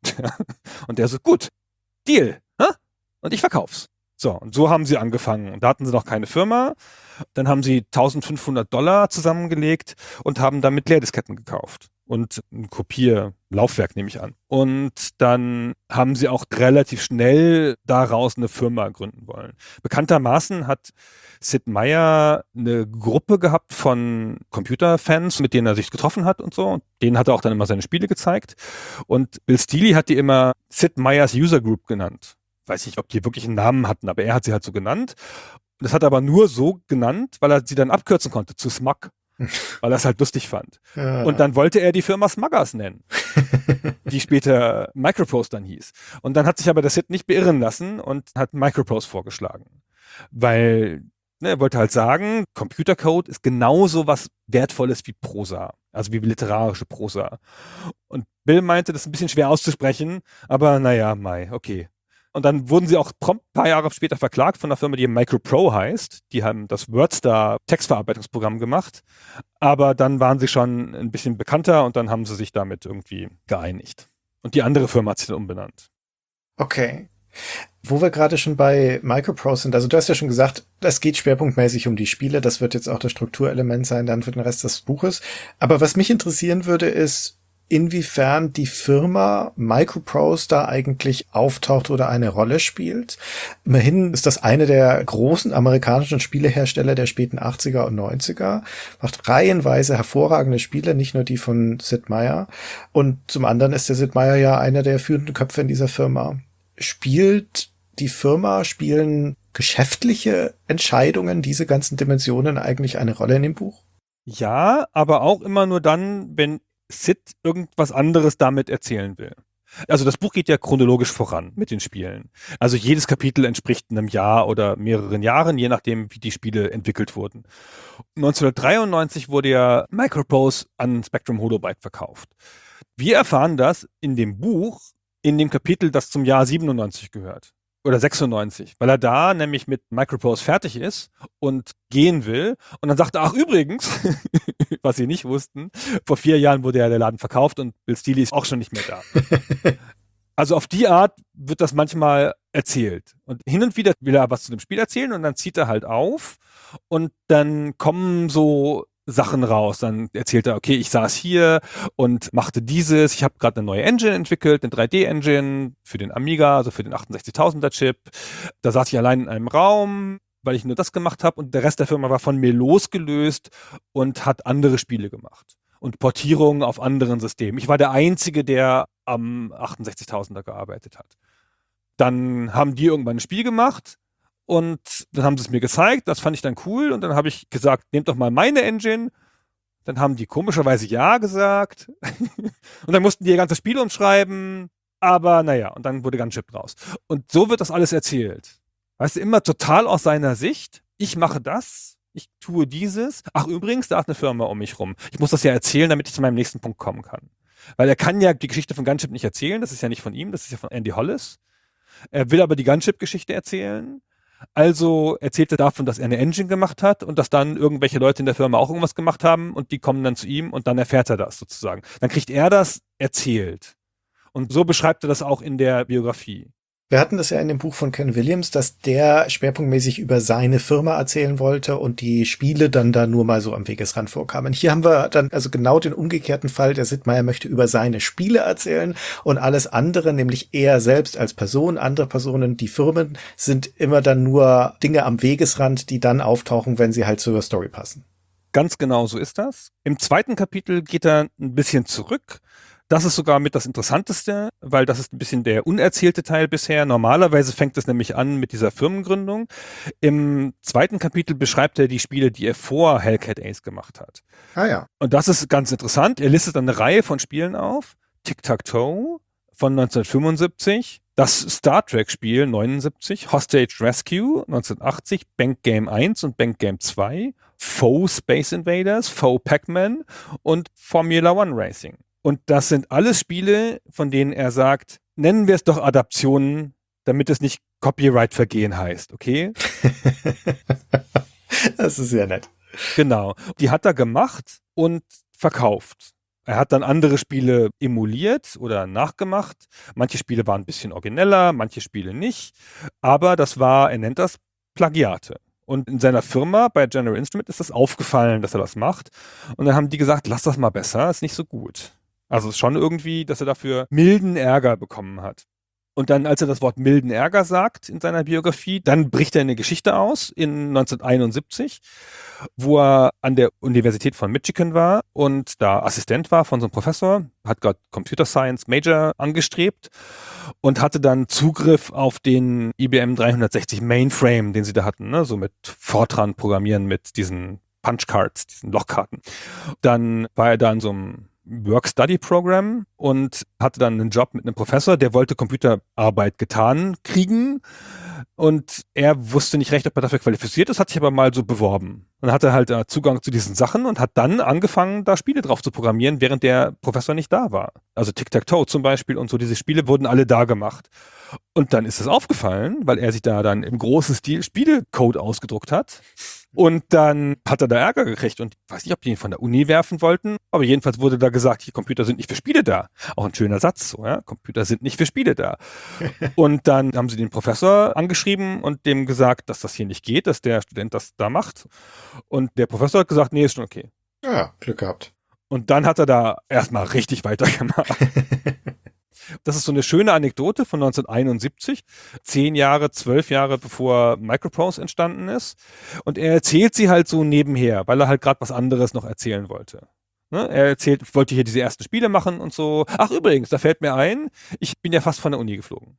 S4: Und der so, gut, Deal. Hä? Und ich verkauf's. So, und so haben sie angefangen. Und da hatten sie noch keine Firma. Dann haben sie eintausendfünfhundert Dollar zusammengelegt und haben damit Leerdisketten gekauft. Und ein Kopierlaufwerk, nehme ich an. Und dann haben sie auch relativ schnell daraus eine Firma gründen wollen. Bekanntermaßen hat Sid Meier eine Gruppe gehabt von Computerfans, mit denen er sich getroffen hat und so. Und denen hat er auch dann immer seine Spiele gezeigt. Und Bill Steely hat die immer Sid Meiers User Group genannt. Weiß nicht, ob die wirklich einen Namen hatten, aber er hat sie halt so genannt. Das hat er aber nur so genannt, weil er sie dann abkürzen konnte zu Smug, weil er es halt lustig fand. Ja. Und dann wollte er die Firma Smuggers nennen, die später Microprose dann hieß. Und dann hat sich aber der Sid nicht beirren lassen und hat Microprose vorgeschlagen. Weil ne, er wollte halt sagen, Computercode ist genauso was Wertvolles wie Prosa, also wie literarische Prosa. Und Bill meinte, das ist ein bisschen schwer auszusprechen, aber naja, Mai, okay. Und dann wurden sie auch prompt ein paar Jahre später verklagt von einer Firma, die MicroPro heißt. Die haben das WordStar Textverarbeitungsprogramm gemacht. Aber dann waren sie schon ein bisschen bekannter und dann haben sie sich damit irgendwie geeinigt. Und die andere Firma hat sich dann umbenannt.
S3: Okay. Wo wir gerade schon bei Microprose sind, also du hast ja schon gesagt, das geht schwerpunktmäßig um die Spiele. Das wird jetzt auch das Strukturelement sein dann für den Rest des Buches. Aber was mich interessieren würde, ist, inwiefern die Firma Microprose da eigentlich auftaucht oder eine Rolle spielt. Immerhin ist das eine der großen amerikanischen Spielehersteller der späten achtziger und neunziger, macht reihenweise hervorragende Spiele, nicht nur die von Sid Meier. Und zum anderen ist der Sid Meier ja einer der führenden Köpfe in dieser Firma. Spielt die Firma, spielen geschäftliche Entscheidungen, diese ganzen Dimensionen eigentlich eine Rolle in dem Buch?
S4: Ja, aber auch immer nur dann, wenn Sid irgendwas anderes damit erzählen will. Also das Buch geht ja chronologisch voran mit den Spielen. Also jedes Kapitel entspricht einem Jahr oder mehreren Jahren, je nachdem, wie die Spiele entwickelt wurden. neunzehnhundertdreiundneunzig wurde ja Microprose an Spectrum Holobyte verkauft. Wir erfahren das in dem Buch, in dem Kapitel, das zum Jahr siebenundneunzig gehört. Oder sechsundneunzig, weil er da nämlich mit Microprose fertig ist und gehen will. Und dann sagt er, ach übrigens, was sie nicht wussten, vor vier Jahren wurde ja der Laden verkauft und Bill Steely ist auch schon nicht mehr da. Also auf die Art wird das manchmal erzählt. Und hin und wieder will er was zu dem Spiel erzählen und dann zieht er halt auf und dann kommen so Sachen raus. Dann erzählt er, okay, ich saß hier und machte dieses. Ich habe gerade eine neue Engine entwickelt, eine drei D-Engine für den Amiga, also für den achtundsechzigtausender Chip. Da saß ich allein in einem Raum, weil ich nur das gemacht habe und der Rest der Firma war von mir losgelöst und hat andere Spiele gemacht und Portierungen auf anderen Systemen. Ich war der Einzige, der am achtundsechzigtausender gearbeitet hat. Dann haben die irgendwann ein Spiel gemacht. Und dann haben sie es mir gezeigt, das fand ich dann cool und dann habe ich gesagt, nehmt doch mal meine Engine. Dann haben die komischerweise ja gesagt und dann mussten die ihr ganzes Spiel umschreiben, aber naja, und dann wurde Gunship draus. Und so wird das alles erzählt. Weißt du, immer total aus seiner Sicht, ich mache das, ich tue dieses, ach übrigens, da ist eine Firma um mich rum. Ich muss das ja erzählen, damit ich zu meinem nächsten Punkt kommen kann. Weil er kann ja die Geschichte von Gunship nicht erzählen, das ist ja nicht von ihm, das ist ja von Andy Hollis. Er will aber die Gunship-Geschichte erzählen. Also erzählt er davon, dass er eine Engine gemacht hat und dass dann irgendwelche Leute in der Firma auch irgendwas gemacht haben und die kommen dann zu ihm und dann erfährt er das sozusagen. Dann kriegt er das erzählt. Und so beschreibt er das auch in der Biografie.
S3: Wir hatten das ja in dem Buch von Ken Williams, dass der schwerpunktmäßig über seine Firma erzählen wollte und die Spiele dann da nur mal so am Wegesrand vorkamen. Hier haben wir dann also genau den umgekehrten Fall. Der Sid Meier möchte über seine Spiele erzählen und alles andere, nämlich er selbst als Person, andere Personen, die Firmen, sind immer dann nur Dinge am Wegesrand, die dann auftauchen, wenn sie halt zur Story passen.
S4: Ganz genau so ist das. Im zweiten Kapitel geht er ein bisschen zurück. Das ist sogar mit das Interessanteste, weil das ist ein bisschen der unerzählte Teil bisher. Normalerweise fängt es nämlich an mit dieser Firmengründung. Im zweiten Kapitel beschreibt er die Spiele, die er vor Hellcat Ace gemacht hat.
S3: Ah ja.
S4: Und das ist ganz interessant. Er listet eine Reihe von Spielen auf. Tic-Tac-Toe von neunzehnhundertfünfundsiebzig, das Star Trek-Spiel neunundsiebzig, Hostage Rescue neunzehnhundertachtzig, Bank Game eins und Bank Game zwei, Faux Space Invaders, Faux Pac-Man und Formula One Racing. Und das sind alles Spiele, von denen er sagt, nennen wir es doch Adaptionen, damit es nicht Copyright-Vergehen heißt, okay?
S3: Das ist ja nett.
S4: Genau. Die hat er gemacht und verkauft. Er hat dann andere Spiele emuliert oder nachgemacht. Manche Spiele waren ein bisschen origineller, manche Spiele nicht. Aber das war, er nennt das Plagiate. Und in seiner Firma bei General Instrument ist das aufgefallen, dass er das macht. Und dann haben die gesagt, lass das mal besser, ist nicht so gut. Also es ist schon irgendwie, dass er dafür milden Ärger bekommen hat. Und dann, als er das Wort milden Ärger sagt in seiner Biografie, dann bricht er eine Geschichte aus in neunzehnhunderteinundsiebzig, wo er an der Universität von Michigan war und da Assistent war von so einem Professor, hat gerade Computer Science Major angestrebt und hatte dann Zugriff auf den I B M dreihundertsechzig Mainframe, den sie da hatten, ne? So mit Fortran programmieren mit diesen Punchcards, diesen Lochkarten. Dann war er da in so einem Work-Study-Programm und hatte dann einen Job mit einem Professor, der wollte Computerarbeit getan kriegen und er wusste nicht recht, ob er dafür qualifiziert ist, hat sich aber mal so beworben. Und dann hat er halt äh, Zugang zu diesen Sachen und hat dann angefangen, da Spiele drauf zu programmieren, während der Professor nicht da war. Also Tic-Tac-Toe zum Beispiel und so, diese Spiele wurden alle da gemacht. Und dann ist es aufgefallen, weil er sich da dann im großen Stil Spielecode ausgedruckt hat. Und dann hat er da Ärger gekriegt und ich weiß nicht, ob die ihn von der Uni werfen wollten, aber jedenfalls wurde da gesagt, die Computer sind nicht für Spiele da. Auch ein schöner Satz, so, ja, Computer sind nicht für Spiele da. Und dann haben sie den Professor angeschrieben und dem gesagt, dass das hier nicht geht, dass der Student das da macht. Und der Professor hat gesagt, nee, ist schon okay.
S3: Ja, Glück gehabt.
S4: Und dann hat er da erstmal richtig weitergemacht. Das ist so eine schöne Anekdote von neunzehnhunderteinundsiebzig, zehn Jahre, zwölf Jahre bevor Microprose entstanden ist. Und er erzählt sie halt so nebenher, weil er halt gerade was anderes noch erzählen wollte. Ne? Er erzählt, ich wollte hier diese ersten Spiele machen und so. Ach übrigens, da fällt mir ein, ich bin ja fast von der Uni geflogen.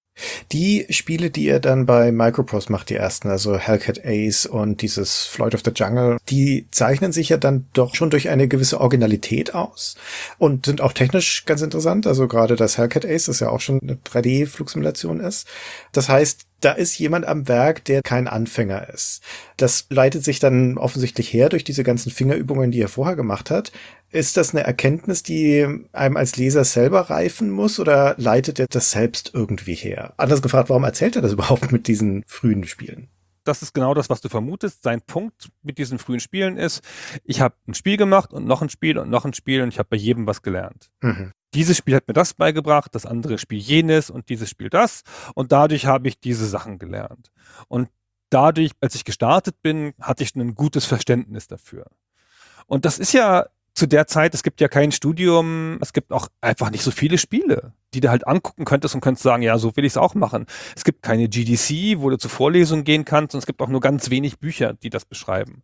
S3: Die Spiele, die er dann bei Microprose macht, die ersten, also Hellcat Ace und dieses Floyd of the Jungle, die zeichnen sich ja dann doch schon durch eine gewisse Originalität aus und sind auch technisch ganz interessant. Also gerade das Hellcat Ace, das ja auch schon eine drei D-Flugsimulation ist. Das heißt, da ist jemand am Werk, der kein Anfänger ist. Das leitet sich dann offensichtlich her durch diese ganzen Fingerübungen, die er vorher gemacht hat. Ist das eine Erkenntnis, die einem als Leser selber reifen muss oder leitet er das selbst irgendwie her? Anders gefragt, warum erzählt er das überhaupt mit diesen frühen Spielen?
S4: Das ist genau das, was du vermutest. Sein Punkt mit diesen frühen Spielen ist, ich habe ein Spiel gemacht und noch ein Spiel und noch ein Spiel und ich habe bei jedem was gelernt. Mhm. Dieses Spiel hat mir das beigebracht, das andere Spiel jenes und dieses Spiel das und dadurch habe ich diese Sachen gelernt. Und dadurch, als ich gestartet bin, hatte ich ein gutes Verständnis dafür. Und das ist ja zu der Zeit, es gibt ja kein Studium, es gibt auch einfach nicht so viele Spiele, die du halt angucken könntest und könntest sagen, ja, so will ich es auch machen. Es gibt keine G D C, wo du zur Vorlesung gehen kannst und es gibt auch nur ganz wenig Bücher, die das beschreiben.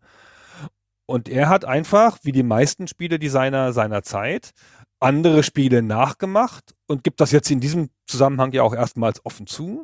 S4: Und er hat einfach, wie die meisten Spieledesigner seiner Zeit, andere Spiele nachgemacht und gibt das jetzt in diesem Zusammenhang ja auch erstmals offen zu,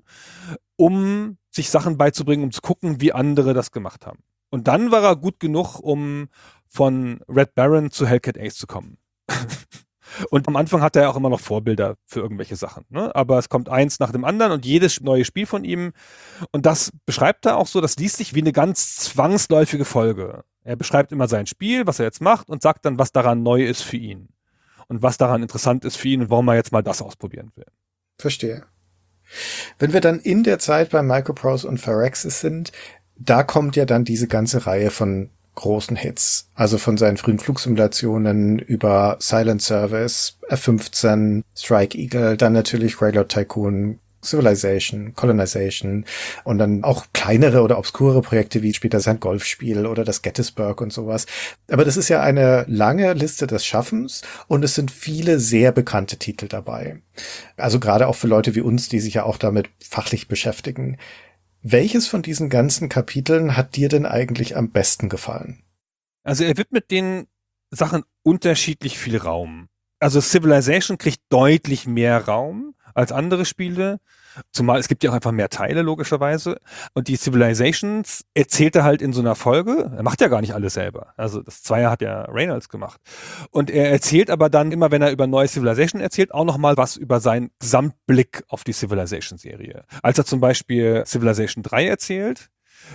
S4: um sich Sachen beizubringen, um zu gucken, wie andere das gemacht haben. Und dann war er gut genug, um von Red Baron zu Hellcat Ace zu kommen. Und am Anfang hatte er auch immer noch Vorbilder für irgendwelche Sachen. Ne? Aber es kommt eins nach dem anderen und jedes neue Spiel von ihm. Und das beschreibt er auch so, das liest sich wie eine ganz zwangsläufige Folge. Er beschreibt immer sein Spiel, was er jetzt macht und sagt dann, was daran neu ist für ihn. Und was daran interessant ist für ihn und warum er jetzt mal das ausprobieren will.
S3: Verstehe. Wenn wir dann in der Zeit bei Microprose und Firaxis sind, da kommt ja dann diese ganze Reihe von großen Hits. Also von seinen frühen Flugsimulationen über Silent Service, F fünfzehn, Strike Eagle, dann natürlich Railroad Tycoon, Civilization, Colonization und dann auch kleinere oder obskure Projekte wie später sein Golfspiel oder das Gettysburg und sowas. Aber das ist ja eine lange Liste des Schaffens und es sind viele sehr bekannte Titel dabei. Also gerade auch für Leute wie uns, die sich ja auch damit fachlich beschäftigen. Welches von diesen ganzen Kapiteln hat dir denn eigentlich am besten gefallen?
S4: Also er widmet den Sachen unterschiedlich viel Raum. Also Civilization kriegt deutlich mehr Raum als andere Spiele, zumal es gibt ja auch einfach mehr Teile, logischerweise. Und die Civilizations erzählt er halt in so einer Folge. Er macht ja gar nicht alles selber. Also das Zweier hat ja Reynolds gemacht. Und er erzählt aber dann immer, wenn er über neue Civilization erzählt, auch nochmal was über seinen Gesamtblick auf die Civilization-Serie. Als er zum Beispiel Civilization drei erzählt,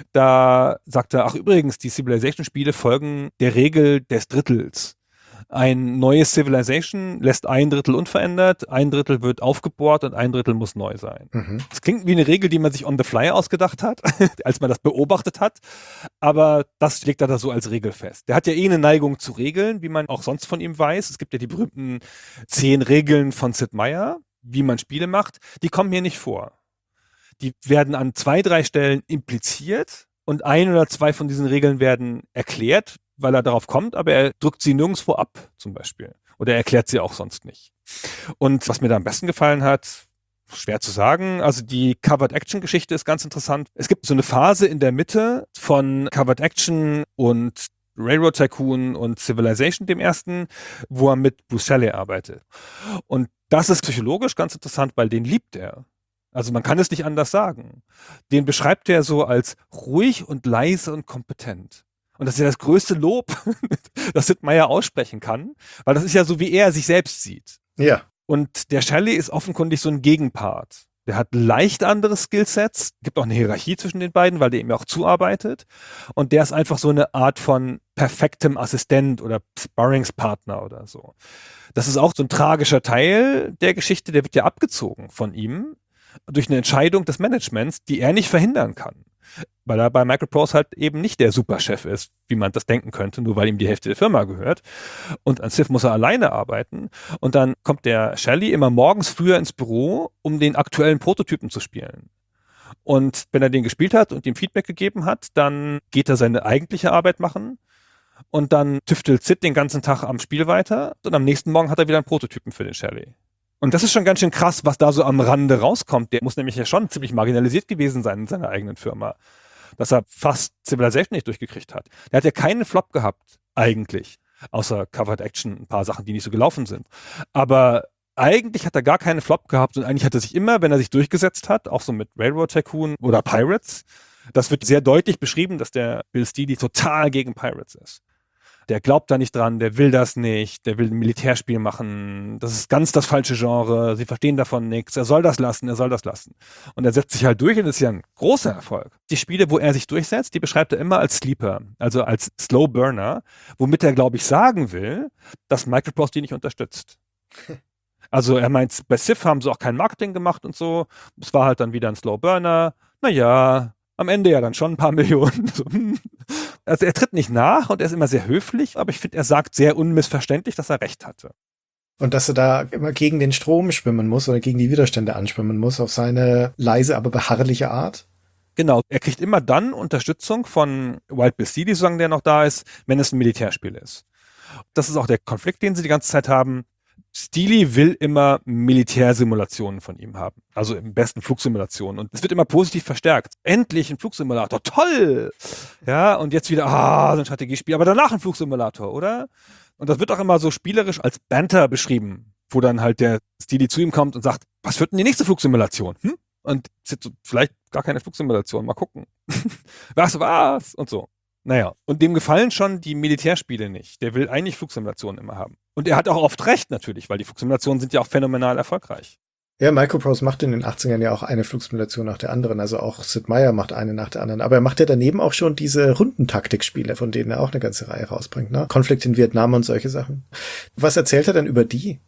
S4: da sagt er, ach übrigens, die Civilization-Spiele folgen der Regel des Drittels. Ein neues Civilization lässt ein Drittel unverändert, ein Drittel wird aufgebohrt und ein Drittel muss neu sein. Mhm. Das klingt wie eine Regel, die man sich on the fly ausgedacht hat, als man das beobachtet hat, aber das legt er da so als Regel fest. Der hat ja eh eine Neigung zu Regeln, wie man auch sonst von ihm weiß. Es gibt ja die berühmten zehn Regeln von Sid Meier, wie man Spiele macht. Die kommen hier nicht vor. Die werden an zwei, drei Stellen impliziert und ein oder zwei von diesen Regeln werden erklärt, weil er darauf kommt, aber er drückt sie nirgendwo ab, zum Beispiel. Oder er erklärt sie auch sonst nicht. Und was mir da am besten gefallen hat, schwer zu sagen, also die Covered-Action-Geschichte ist ganz interessant. Es gibt so eine Phase in der Mitte von Covered-Action und Railroad Tycoon und Civilization, dem ersten, wo er mit Bruce Shelley arbeitet. Und das ist psychologisch ganz interessant, weil den liebt er. Also man kann es nicht anders sagen. Den beschreibt er so als ruhig und leise und kompetent. Und das ist ja das größte Lob, das Sid Meier aussprechen kann, weil das ist ja so, wie er sich selbst sieht.
S3: Ja.
S4: Und der Shelley ist offenkundig so ein Gegenpart. Der hat leicht andere Skillsets, gibt auch eine Hierarchie zwischen den beiden, weil der ihm ja auch zuarbeitet. Und der ist einfach so eine Art von perfektem Assistent oder Sparringspartner oder so. Das ist auch so ein tragischer Teil der Geschichte, der wird ja abgezogen von ihm durch eine Entscheidung des Managements, die er nicht verhindern kann. Weil er bei Microprose halt eben nicht der Superchef ist, wie man das denken könnte, nur weil ihm die Hälfte der Firma gehört. Und an Civ muss er alleine arbeiten. Und dann kommt der Shelley immer morgens früher ins Büro, um den aktuellen Prototypen zu spielen. Und wenn er den gespielt hat und ihm Feedback gegeben hat, dann geht er seine eigentliche Arbeit machen. Und dann tüftelt Sid den ganzen Tag am Spiel weiter. Und am nächsten Morgen hat er wieder einen Prototypen für den Shelley. Und das ist schon ganz schön krass, was da so am Rande rauskommt. Der muss nämlich ja schon ziemlich marginalisiert gewesen sein in seiner eigenen Firma, dass er fast Civilization nicht durchgekriegt hat. Der hat ja keinen Flop gehabt, eigentlich. Außer Covered Action, ein paar Sachen, die nicht so gelaufen sind. Aber eigentlich hat er gar keinen Flop gehabt und eigentlich hat er sich immer, wenn er sich durchgesetzt hat, auch so mit Railroad Tycoon oder Pirates, das wird sehr deutlich beschrieben, dass der Bill Steely total gegen Pirates ist. Der glaubt da nicht dran, der will das nicht, der will ein Militärspiel machen, das ist ganz das falsche Genre, sie verstehen davon nichts, er soll das lassen, er soll das lassen. Und er setzt sich halt durch und das ist ja ein großer Erfolg. Die Spiele, wo er sich durchsetzt, die beschreibt er immer als Sleeper, also als Slow Burner, womit er, glaube ich, sagen will, dass Microprose die nicht unterstützt. Also er meint, bei Civ haben sie auch kein Marketing gemacht und so, es war halt dann wieder ein Slow Burner, naja, am Ende ja dann schon ein paar Millionen. Also er tritt nicht nach und er ist immer sehr höflich, aber ich finde, er sagt sehr unmissverständlich, dass er recht hatte.
S3: Und dass er da immer gegen den Strom schwimmen muss oder gegen die Widerstände anschwimmen muss, auf seine leise, aber beharrliche Art?
S4: Genau, er kriegt immer dann Unterstützung von Wild Bill Steely, solange der noch da ist, wenn es ein Militärspiel ist. Das ist auch der Konflikt, den sie die ganze Zeit haben. Steely will immer Militärsimulationen von ihm haben. Also im besten Flugsimulationen. Und es wird immer positiv verstärkt. Endlich ein Flugsimulator. Toll! Ja, und jetzt wieder, ah, so ein Strategiespiel. Aber danach ein Flugsimulator, oder? Und das wird auch immer so spielerisch als Banter beschrieben, wo dann halt der Steely zu ihm kommt und sagt, was wird denn die nächste Flugsimulation? Hm? Und so, vielleicht gar keine Flugsimulation, mal gucken. Was war's? Und so. Naja, und dem gefallen schon die Militärspiele nicht. Der will eigentlich Flugsimulationen immer haben. Und er hat auch oft recht natürlich, weil die Flugsimulationen sind ja auch phänomenal erfolgreich.
S3: Ja, Microprose macht in den achtzigern ja auch eine Flugsimulation nach der anderen. Also auch Sid Meier macht eine nach der anderen. Aber er macht ja daneben auch schon diese Rundentaktikspiele, von denen er auch eine ganze Reihe rausbringt. Ne? Konflikt in Vietnam und solche Sachen. Was erzählt er denn über die?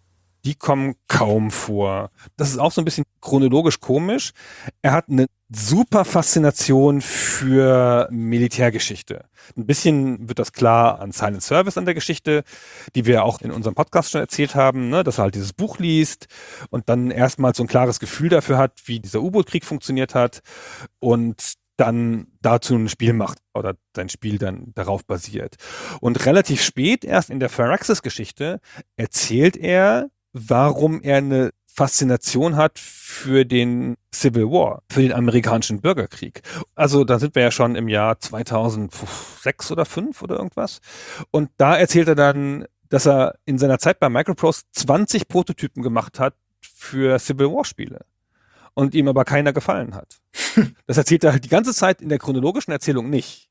S4: die kommen kaum vor. Das ist auch so ein bisschen chronologisch komisch. Er hat eine super Faszination für Militärgeschichte. Ein bisschen wird das klar an Silent Service, an der Geschichte, die wir auch in unserem Podcast schon erzählt haben, ne? Dass er halt dieses Buch liest und dann erstmal so ein klares Gefühl dafür hat, wie dieser U-Boot-Krieg funktioniert hat und dann dazu ein Spiel macht oder sein Spiel dann darauf basiert. Und relativ spät, erst in der Firaxis-Geschichte, erzählt er, warum er eine Faszination hat für den Civil War, für den amerikanischen Bürgerkrieg. Also da sind wir ja schon im Jahr zweitausendsechs oder fünf oder irgendwas. Und da erzählt er dann, dass er in seiner Zeit bei Microprose zwanzig Prototypen gemacht hat für Civil War Spiele. Und ihm aber keiner gefallen hat. Das erzählt er halt die ganze Zeit in der chronologischen Erzählung nicht.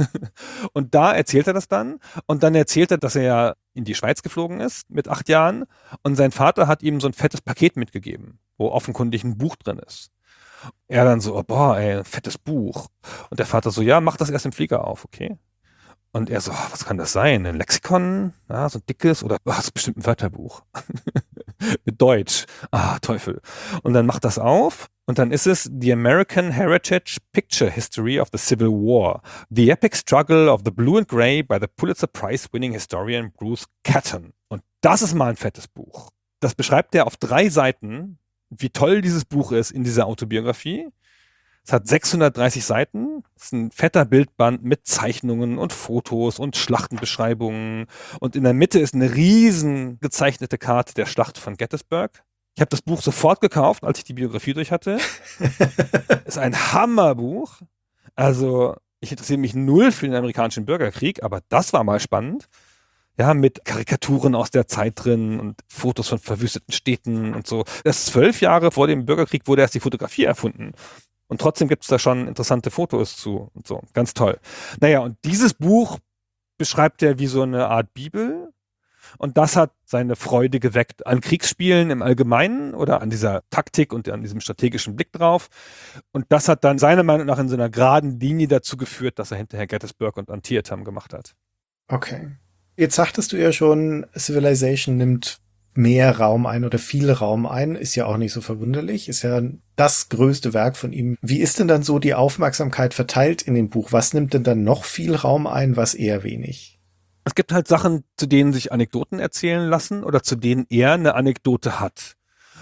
S4: Und da erzählt er das dann. Und dann erzählt er, dass er ja in die Schweiz geflogen ist mit acht Jahren. Und sein Vater hat ihm so ein fettes Paket mitgegeben, wo offenkundig ein Buch drin ist. Er dann so, oh, boah, ey, ein fettes Buch. Und der Vater so, ja, mach das erst im Flieger auf, okay? Und er so, oh, was kann das sein? Ein Lexikon? Ja, so ein dickes? Oder oh, das ist bestimmt ein Wörterbuch. Mit Deutsch. Ah, Teufel. Und dann macht das auf und dann ist es The American Heritage Picture History of the Civil War. The Epic Struggle of the Blue and Grey by the Pulitzer Prize winning historian Bruce Catton. Und das ist mal ein fettes Buch. Das beschreibt er auf drei Seiten, wie toll dieses Buch ist in dieser Autobiografie. Es hat sechshundertdreißig Seiten. Es ist ein fetter Bildband mit Zeichnungen und Fotos und Schlachtenbeschreibungen. Und in der Mitte ist eine riesen gezeichnete Karte der Schlacht von Gettysburg. Ich habe das Buch sofort gekauft, als ich die Biografie durch hatte. Ist ein Hammerbuch. Also ich interessiere mich null für den amerikanischen Bürgerkrieg, aber das war mal spannend. Ja, mit Karikaturen aus der Zeit drin und Fotos von verwüsteten Städten und so. Erst zwölf Jahre vor dem Bürgerkrieg wurde erst die Fotografie erfunden. Und trotzdem gibt es da schon interessante Fotos zu und so. Ganz toll. Naja, und dieses Buch beschreibt er wie so eine Art Bibel. Und das hat seine Freude geweckt an Kriegsspielen im Allgemeinen oder an dieser Taktik und an diesem strategischen Blick drauf. Und das hat dann seiner Meinung nach in so einer geraden Linie dazu geführt, dass er hinterher Gettysburg und Antietam gemacht hat.
S3: Okay. Jetzt sagtest du ja schon, Civilization nimmt mehr Raum ein oder viel Raum ein, ist ja auch nicht so verwunderlich, ist ja das größte Werk von ihm. Wie ist denn dann so die Aufmerksamkeit verteilt in dem Buch? Was nimmt denn dann noch viel Raum ein, was eher wenig?
S4: Es gibt halt Sachen, zu denen sich Anekdoten erzählen lassen oder zu denen er eine Anekdote hat.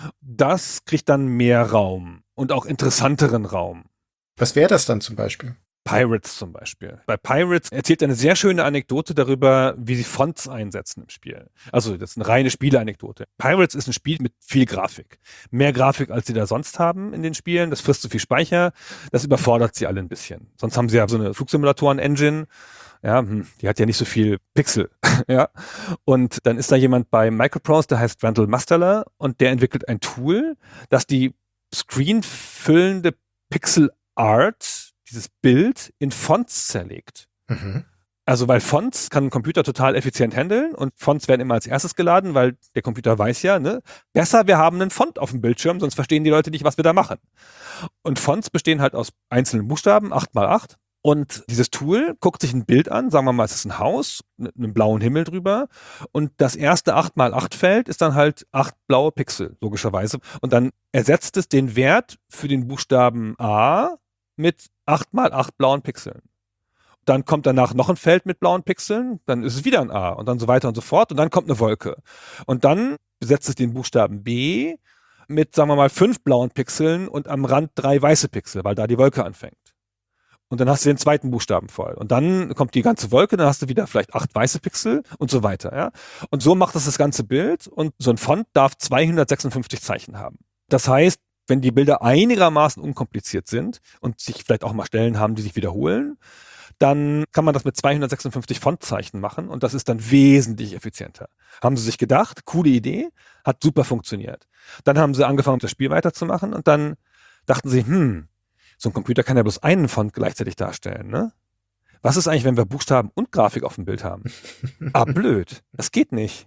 S4: Das kriegt dann mehr Raum und auch interessanteren Raum.
S3: Was wäre das dann zum Beispiel?
S4: Pirates zum Beispiel. Bei Pirates erzählt er eine sehr schöne Anekdote darüber, wie sie Fonts einsetzen im Spiel. Also das ist eine reine Spieleanekdote. Pirates ist ein Spiel mit viel Grafik. Mehr Grafik, als sie da sonst haben in den Spielen. Das frisst zu viel Speicher. Das überfordert sie alle ein bisschen. Sonst haben sie ja so eine Flugsimulatoren-Engine. Ja, die hat ja nicht so viel Pixel. Ja. Und dann ist da jemand bei Microprose, der heißt Randall Musterler und der entwickelt ein Tool, das die screenfüllende Pixel Art, dieses Bild, in Fonts zerlegt. Mhm. Also weil Fonts kann ein Computer total effizient handeln und Fonts werden immer als erstes geladen, weil der Computer weiß ja, ne, besser wir haben einen Font auf dem Bildschirm, sonst verstehen die Leute nicht, was wir da machen. Und Fonts bestehen halt aus einzelnen Buchstaben, acht mal acht. Und dieses Tool guckt sich ein Bild an, sagen wir mal, es ist ein Haus, mit einem blauen Himmel drüber und das erste acht mal acht Feld ist dann halt acht blaue Pixel, logischerweise. Und dann ersetzt es den Wert für den Buchstaben A mit acht mal acht blauen Pixeln. Dann kommt danach noch ein Feld mit blauen Pixeln, dann ist es wieder ein A und dann so weiter und so fort und dann kommt eine Wolke. Und dann besetzt es den Buchstaben B mit, sagen wir mal, fünf blauen Pixeln und am Rand drei weiße Pixel, weil da die Wolke anfängt. Und dann hast du den zweiten Buchstaben voll. Und dann kommt die ganze Wolke, dann hast du wieder vielleicht acht weiße Pixel und so weiter. Ja? Und so macht das das ganze Bild und so ein Font darf zweihundertsechsundfünfzig Zeichen haben. Das heißt, wenn die Bilder einigermaßen unkompliziert sind und sich vielleicht auch mal Stellen haben, die sich wiederholen, dann kann man das mit zweihundertsechsundfünfzig Fontzeichen machen und das ist dann wesentlich effizienter. Haben sie sich gedacht, coole Idee, hat super funktioniert. Dann haben sie angefangen, das Spiel weiterzumachen und dann dachten sie, hm, so ein Computer kann ja bloß einen Font gleichzeitig darstellen, ne? Was ist eigentlich, wenn wir Buchstaben und Grafik auf dem Bild haben? Ah, blöd. Das geht nicht.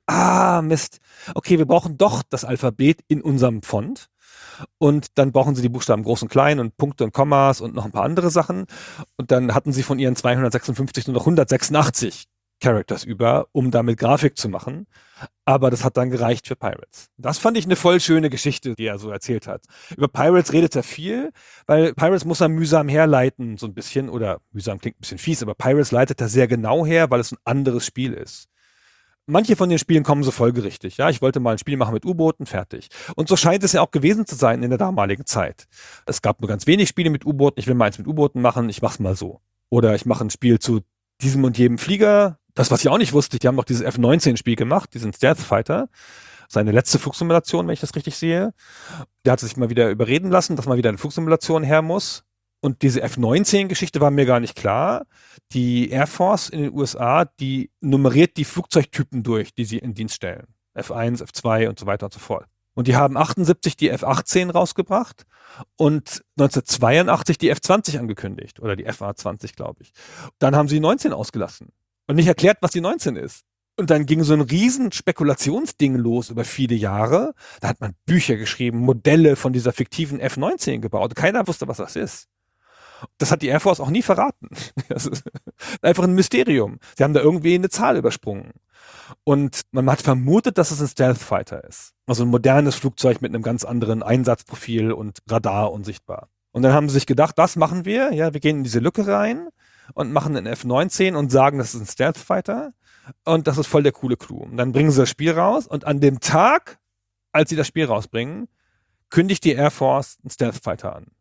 S4: Ah, Mist. Okay, wir brauchen doch das Alphabet in unserem Font. Und dann brauchen sie die Buchstaben groß und klein und Punkte und Kommas und noch ein paar andere Sachen. Und dann hatten sie von ihren zweihundertsechsundfünfzig nur noch hundertsechsundachtzig Characters über, um damit Grafik zu machen. Aber das hat dann gereicht für Pirates. Das fand ich eine voll schöne Geschichte, die er so erzählt hat. Über Pirates redet er viel, weil Pirates muss er mühsam herleiten, so ein bisschen, oder mühsam klingt ein bisschen fies, aber Pirates leitet er sehr genau her, weil es ein anderes Spiel ist. Manche von den Spielen kommen so folgerichtig. Ja, ich wollte mal ein Spiel machen mit U-Booten, fertig. Und so scheint es ja auch gewesen zu sein in der damaligen Zeit. Es gab nur ganz wenig Spiele mit U-Booten. Ich will mal eins mit U-Booten machen, ich mach's mal so. Oder ich mache ein Spiel zu diesem und jedem Flieger. Das, was ich auch nicht wusste, die haben noch dieses F neunzehn Spiel gemacht, diesen Stealth Fighter. Seine letzte Flugsimulation, wenn ich das richtig sehe. Der hat sich mal wieder überreden lassen, dass mal wieder eine Flugsimulation her muss. Und diese F neunzehn Geschichte war mir gar nicht klar. Die Air Force in den U S A, die nummeriert die Flugzeugtypen durch, die sie in Dienst stellen. F eins, F zwei und so weiter und so fort. Und die haben achtundsiebzig die F achtzehn rausgebracht und neunzehnhundertzweiundachtzig die F zwanzig angekündigt. Oder die F A zwanzig, glaube ich. Dann haben sie neunzehn ausgelassen und nicht erklärt, was die neunzehn ist. Und dann ging so ein riesen Spekulationsding los über viele Jahre. Da hat man Bücher geschrieben, Modelle von dieser fiktiven F neunzehn gebaut. Keiner wusste, was das ist. Das hat die Air Force auch nie verraten. Das ist einfach ein Mysterium. Sie haben da irgendwie eine Zahl übersprungen. Und man hat vermutet, dass es ein Stealth Fighter ist. Also ein modernes Flugzeug mit einem ganz anderen Einsatzprofil und Radar unsichtbar. Und dann haben sie sich gedacht, das machen wir. Ja, wir gehen in diese Lücke rein und machen einen F neunzehn und sagen, das ist ein Stealth Fighter. Und das ist voll der coole Clou. Und dann bringen sie das Spiel raus und an dem Tag, als sie das Spiel rausbringen, kündigt die Air Force einen Stealth Fighter an.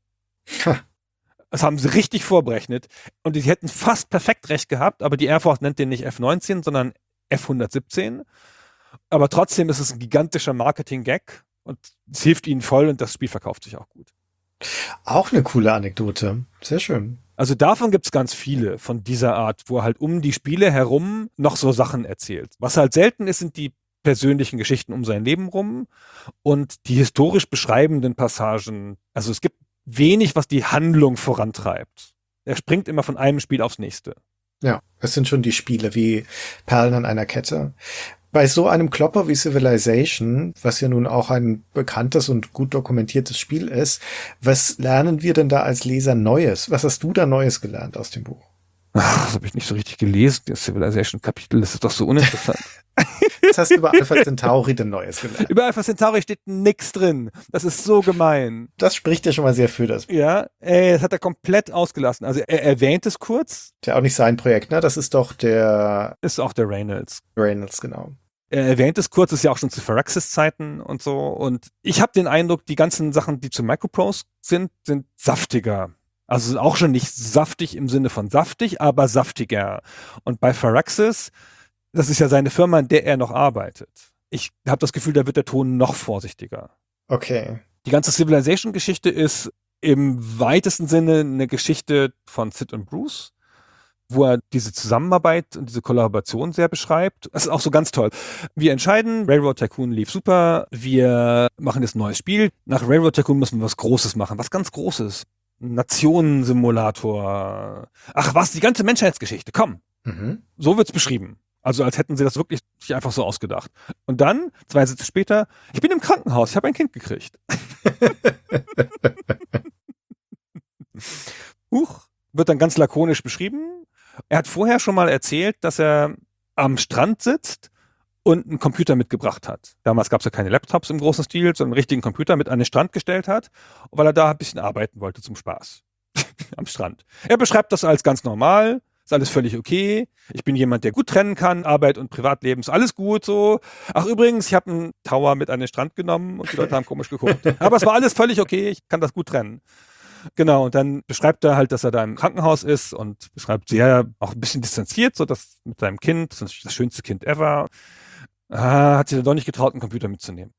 S4: Das haben sie richtig vorberechnet. Und die hätten fast perfekt recht gehabt, aber die Air Force nennt den nicht F neunzehn, sondern F hundertsiebzehn. Aber trotzdem ist es ein gigantischer Marketing-Gag und es hilft ihnen voll und das Spiel verkauft sich auch gut.
S3: Auch eine coole Anekdote. Sehr schön.
S4: Also davon gibt es ganz viele von dieser Art, wo er halt um die Spiele herum noch so Sachen erzählt. Was halt selten ist, sind die persönlichen Geschichten um sein Leben rum und die historisch beschreibenden Passagen. Also es gibt wenig, was die Handlung vorantreibt. Er springt immer von einem Spiel aufs nächste.
S3: Ja, es sind schon die Spiele wie Perlen an einer Kette. Bei so einem Klopper wie Civilization, was ja nun auch ein bekanntes und gut dokumentiertes Spiel ist, was lernen wir denn da als Leser Neues? Was hast du da Neues gelernt aus dem Buch?
S4: Ach, das habe ich nicht so richtig gelesen, das Civilization-Kapitel, das ist doch so uninteressant.
S3: Was hast du über Alpha Centauri denn Neues gelernt?
S4: Über Alpha Centauri steht nix drin. Das ist so gemein.
S3: Das spricht ja schon mal sehr für das Buch.
S4: Ja, ey, das hat er komplett ausgelassen. Also er erwähnt es kurz.
S3: Ist ja auch nicht sein Projekt, ne? Das ist doch der...
S4: Ist auch der Reynolds.
S3: Reynolds, genau.
S4: Er erwähnt es kurz, ist ja auch schon zu Firaxis-Zeiten und so. Und ich habe den Eindruck, die ganzen Sachen, die zu Microprose sind, sind saftiger. Also sind auch schon nicht saftig im Sinne von saftig, aber saftiger. Und bei Firaxis, das ist ja seine Firma, in der er noch arbeitet. Ich habe das Gefühl, da wird der Ton noch vorsichtiger.
S3: Okay.
S4: Die ganze Civilization-Geschichte ist im weitesten Sinne eine Geschichte von Sid und Bruce, wo er diese Zusammenarbeit und diese Kollaboration sehr beschreibt. Das ist auch so ganz toll. Wir entscheiden, Railroad Tycoon lief super, wir machen jetzt ein neues Spiel. Nach Railroad Tycoon müssen wir was Großes machen, was ganz Großes. Nationensimulator. Ach was, die ganze Menschheitsgeschichte, komm.
S3: Mhm.
S4: So wird's beschrieben. Also als hätten sie das wirklich sich einfach so ausgedacht. Und dann, zwei Sätze später, ich bin im Krankenhaus, ich habe ein Kind gekriegt. Huch, wird dann ganz lakonisch beschrieben. Er hat vorher schon mal erzählt, dass er am Strand sitzt und einen Computer mitgebracht hat. Damals gab es ja keine Laptops im großen Stil, sondern einen richtigen Computer mit an den Strand gestellt hat, weil er da ein bisschen arbeiten wollte zum Spaß. Am Strand. Er beschreibt das als ganz normal, ist alles völlig okay. Ich bin jemand, der gut trennen kann, Arbeit und Privatleben ist alles gut so. Ach übrigens, ich habe einen Tower mit an den Strand genommen und die Leute haben komisch geguckt. Aber es war alles völlig okay, ich kann das gut trennen. Genau, und dann beschreibt er halt, dass er da im Krankenhaus ist und beschreibt sehr, auch ein bisschen distanziert, so dass mit seinem Kind, das ist natürlich das schönste Kind ever, ah, hat sich dann doch nicht getraut, einen Computer mitzunehmen.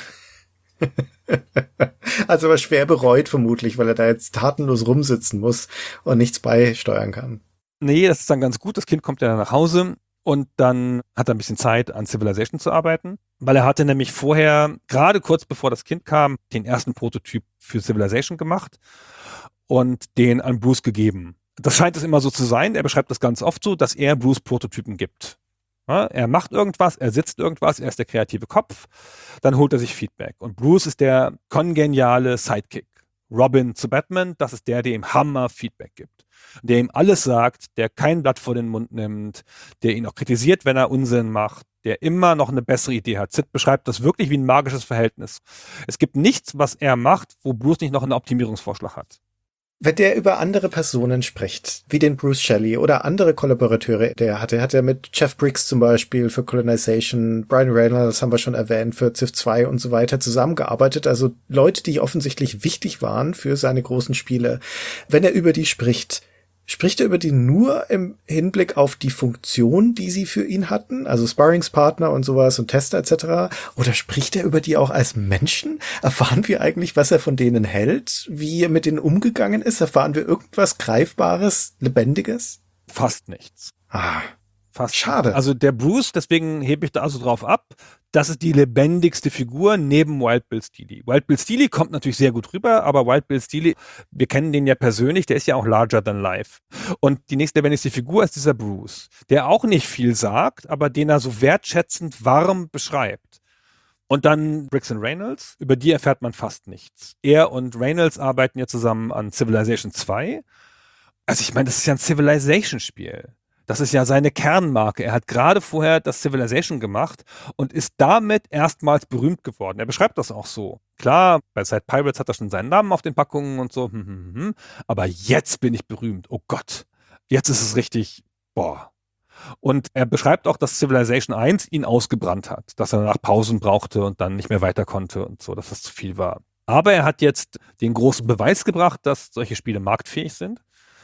S3: Also aber schwer bereut vermutlich, weil er da jetzt tatenlos rumsitzen muss und nichts beisteuern kann.
S4: Nee, das ist dann ganz gut, das Kind kommt ja dann nach Hause und dann hat er ein bisschen Zeit, an Civilization zu arbeiten, weil er hatte nämlich vorher, gerade kurz bevor das Kind kam, den ersten Prototyp für Civilization gemacht und den an Bruce gegeben. Das scheint es immer so zu sein, er beschreibt das ganz oft so, dass er Bruce Prototypen gibt. Ja, er macht irgendwas, er sitzt irgendwas, er ist der kreative Kopf, dann holt er sich Feedback. Und Bruce ist der kongeniale Sidekick. Robin zu Batman, das ist der, der ihm Hammer-Feedback gibt. Der ihm alles sagt, der kein Blatt vor den Mund nimmt, der ihn auch kritisiert, wenn er Unsinn macht, der immer noch eine bessere Idee hat. Sid beschreibt das wirklich wie ein magisches Verhältnis. Es gibt nichts, was er macht, wo Bruce nicht noch einen Optimierungsvorschlag hat.
S3: Wenn der über andere Personen spricht, wie den Bruce Shelley oder andere Kollaborateure, der hatte, hat er mit Jeff Briggs zum Beispiel für Colonization, Brian Reynolds haben wir schon erwähnt, für Civ zwei und so weiter zusammengearbeitet, also Leute, die offensichtlich wichtig waren für seine großen Spiele. Wenn er über die spricht, spricht er über die nur im Hinblick auf die Funktion, die sie für ihn hatten, also Sparringspartner und sowas und Tester et cetera? Oder spricht er über die auch als Menschen? Erfahren wir eigentlich, was er von denen hält, wie er mit denen umgegangen ist? Erfahren wir irgendwas Greifbares, Lebendiges?
S4: Fast nichts.
S3: Ah,
S4: Fast.
S3: schade.
S4: Also der Bruce, deswegen hebe ich da also drauf ab, das ist die lebendigste Figur neben Wild Bill Steely. Wild Bill Steely kommt natürlich sehr gut rüber, aber Wild Bill Steely, wir kennen den ja persönlich, der ist ja auch larger than life. Und die nächste lebendigste Figur ist dieser Bruce, der auch nicht viel sagt, aber den er so wertschätzend warm beschreibt. Und dann Briggs und Reynolds, über die erfährt man fast nichts. Er und Reynolds arbeiten ja zusammen an Civilization zwei. Also ich meine, das ist ja ein Civilization-Spiel. Das ist ja seine Kernmarke. Er hat gerade vorher das Civilization gemacht und ist damit erstmals berühmt geworden. Er beschreibt das auch so. Klar, bei Side Pirates hat er schon seinen Namen auf den Packungen und so. Hm, hm, hm. Aber jetzt bin ich berühmt. Oh Gott. Jetzt ist es richtig, boah. Und er beschreibt auch, dass Civilization eins ihn ausgebrannt hat. Dass er nach Pausen brauchte und dann nicht mehr weiter konnte und so, dass das zu viel war. Aber er hat jetzt den großen Beweis gebracht, dass solche Spiele marktfähig sind.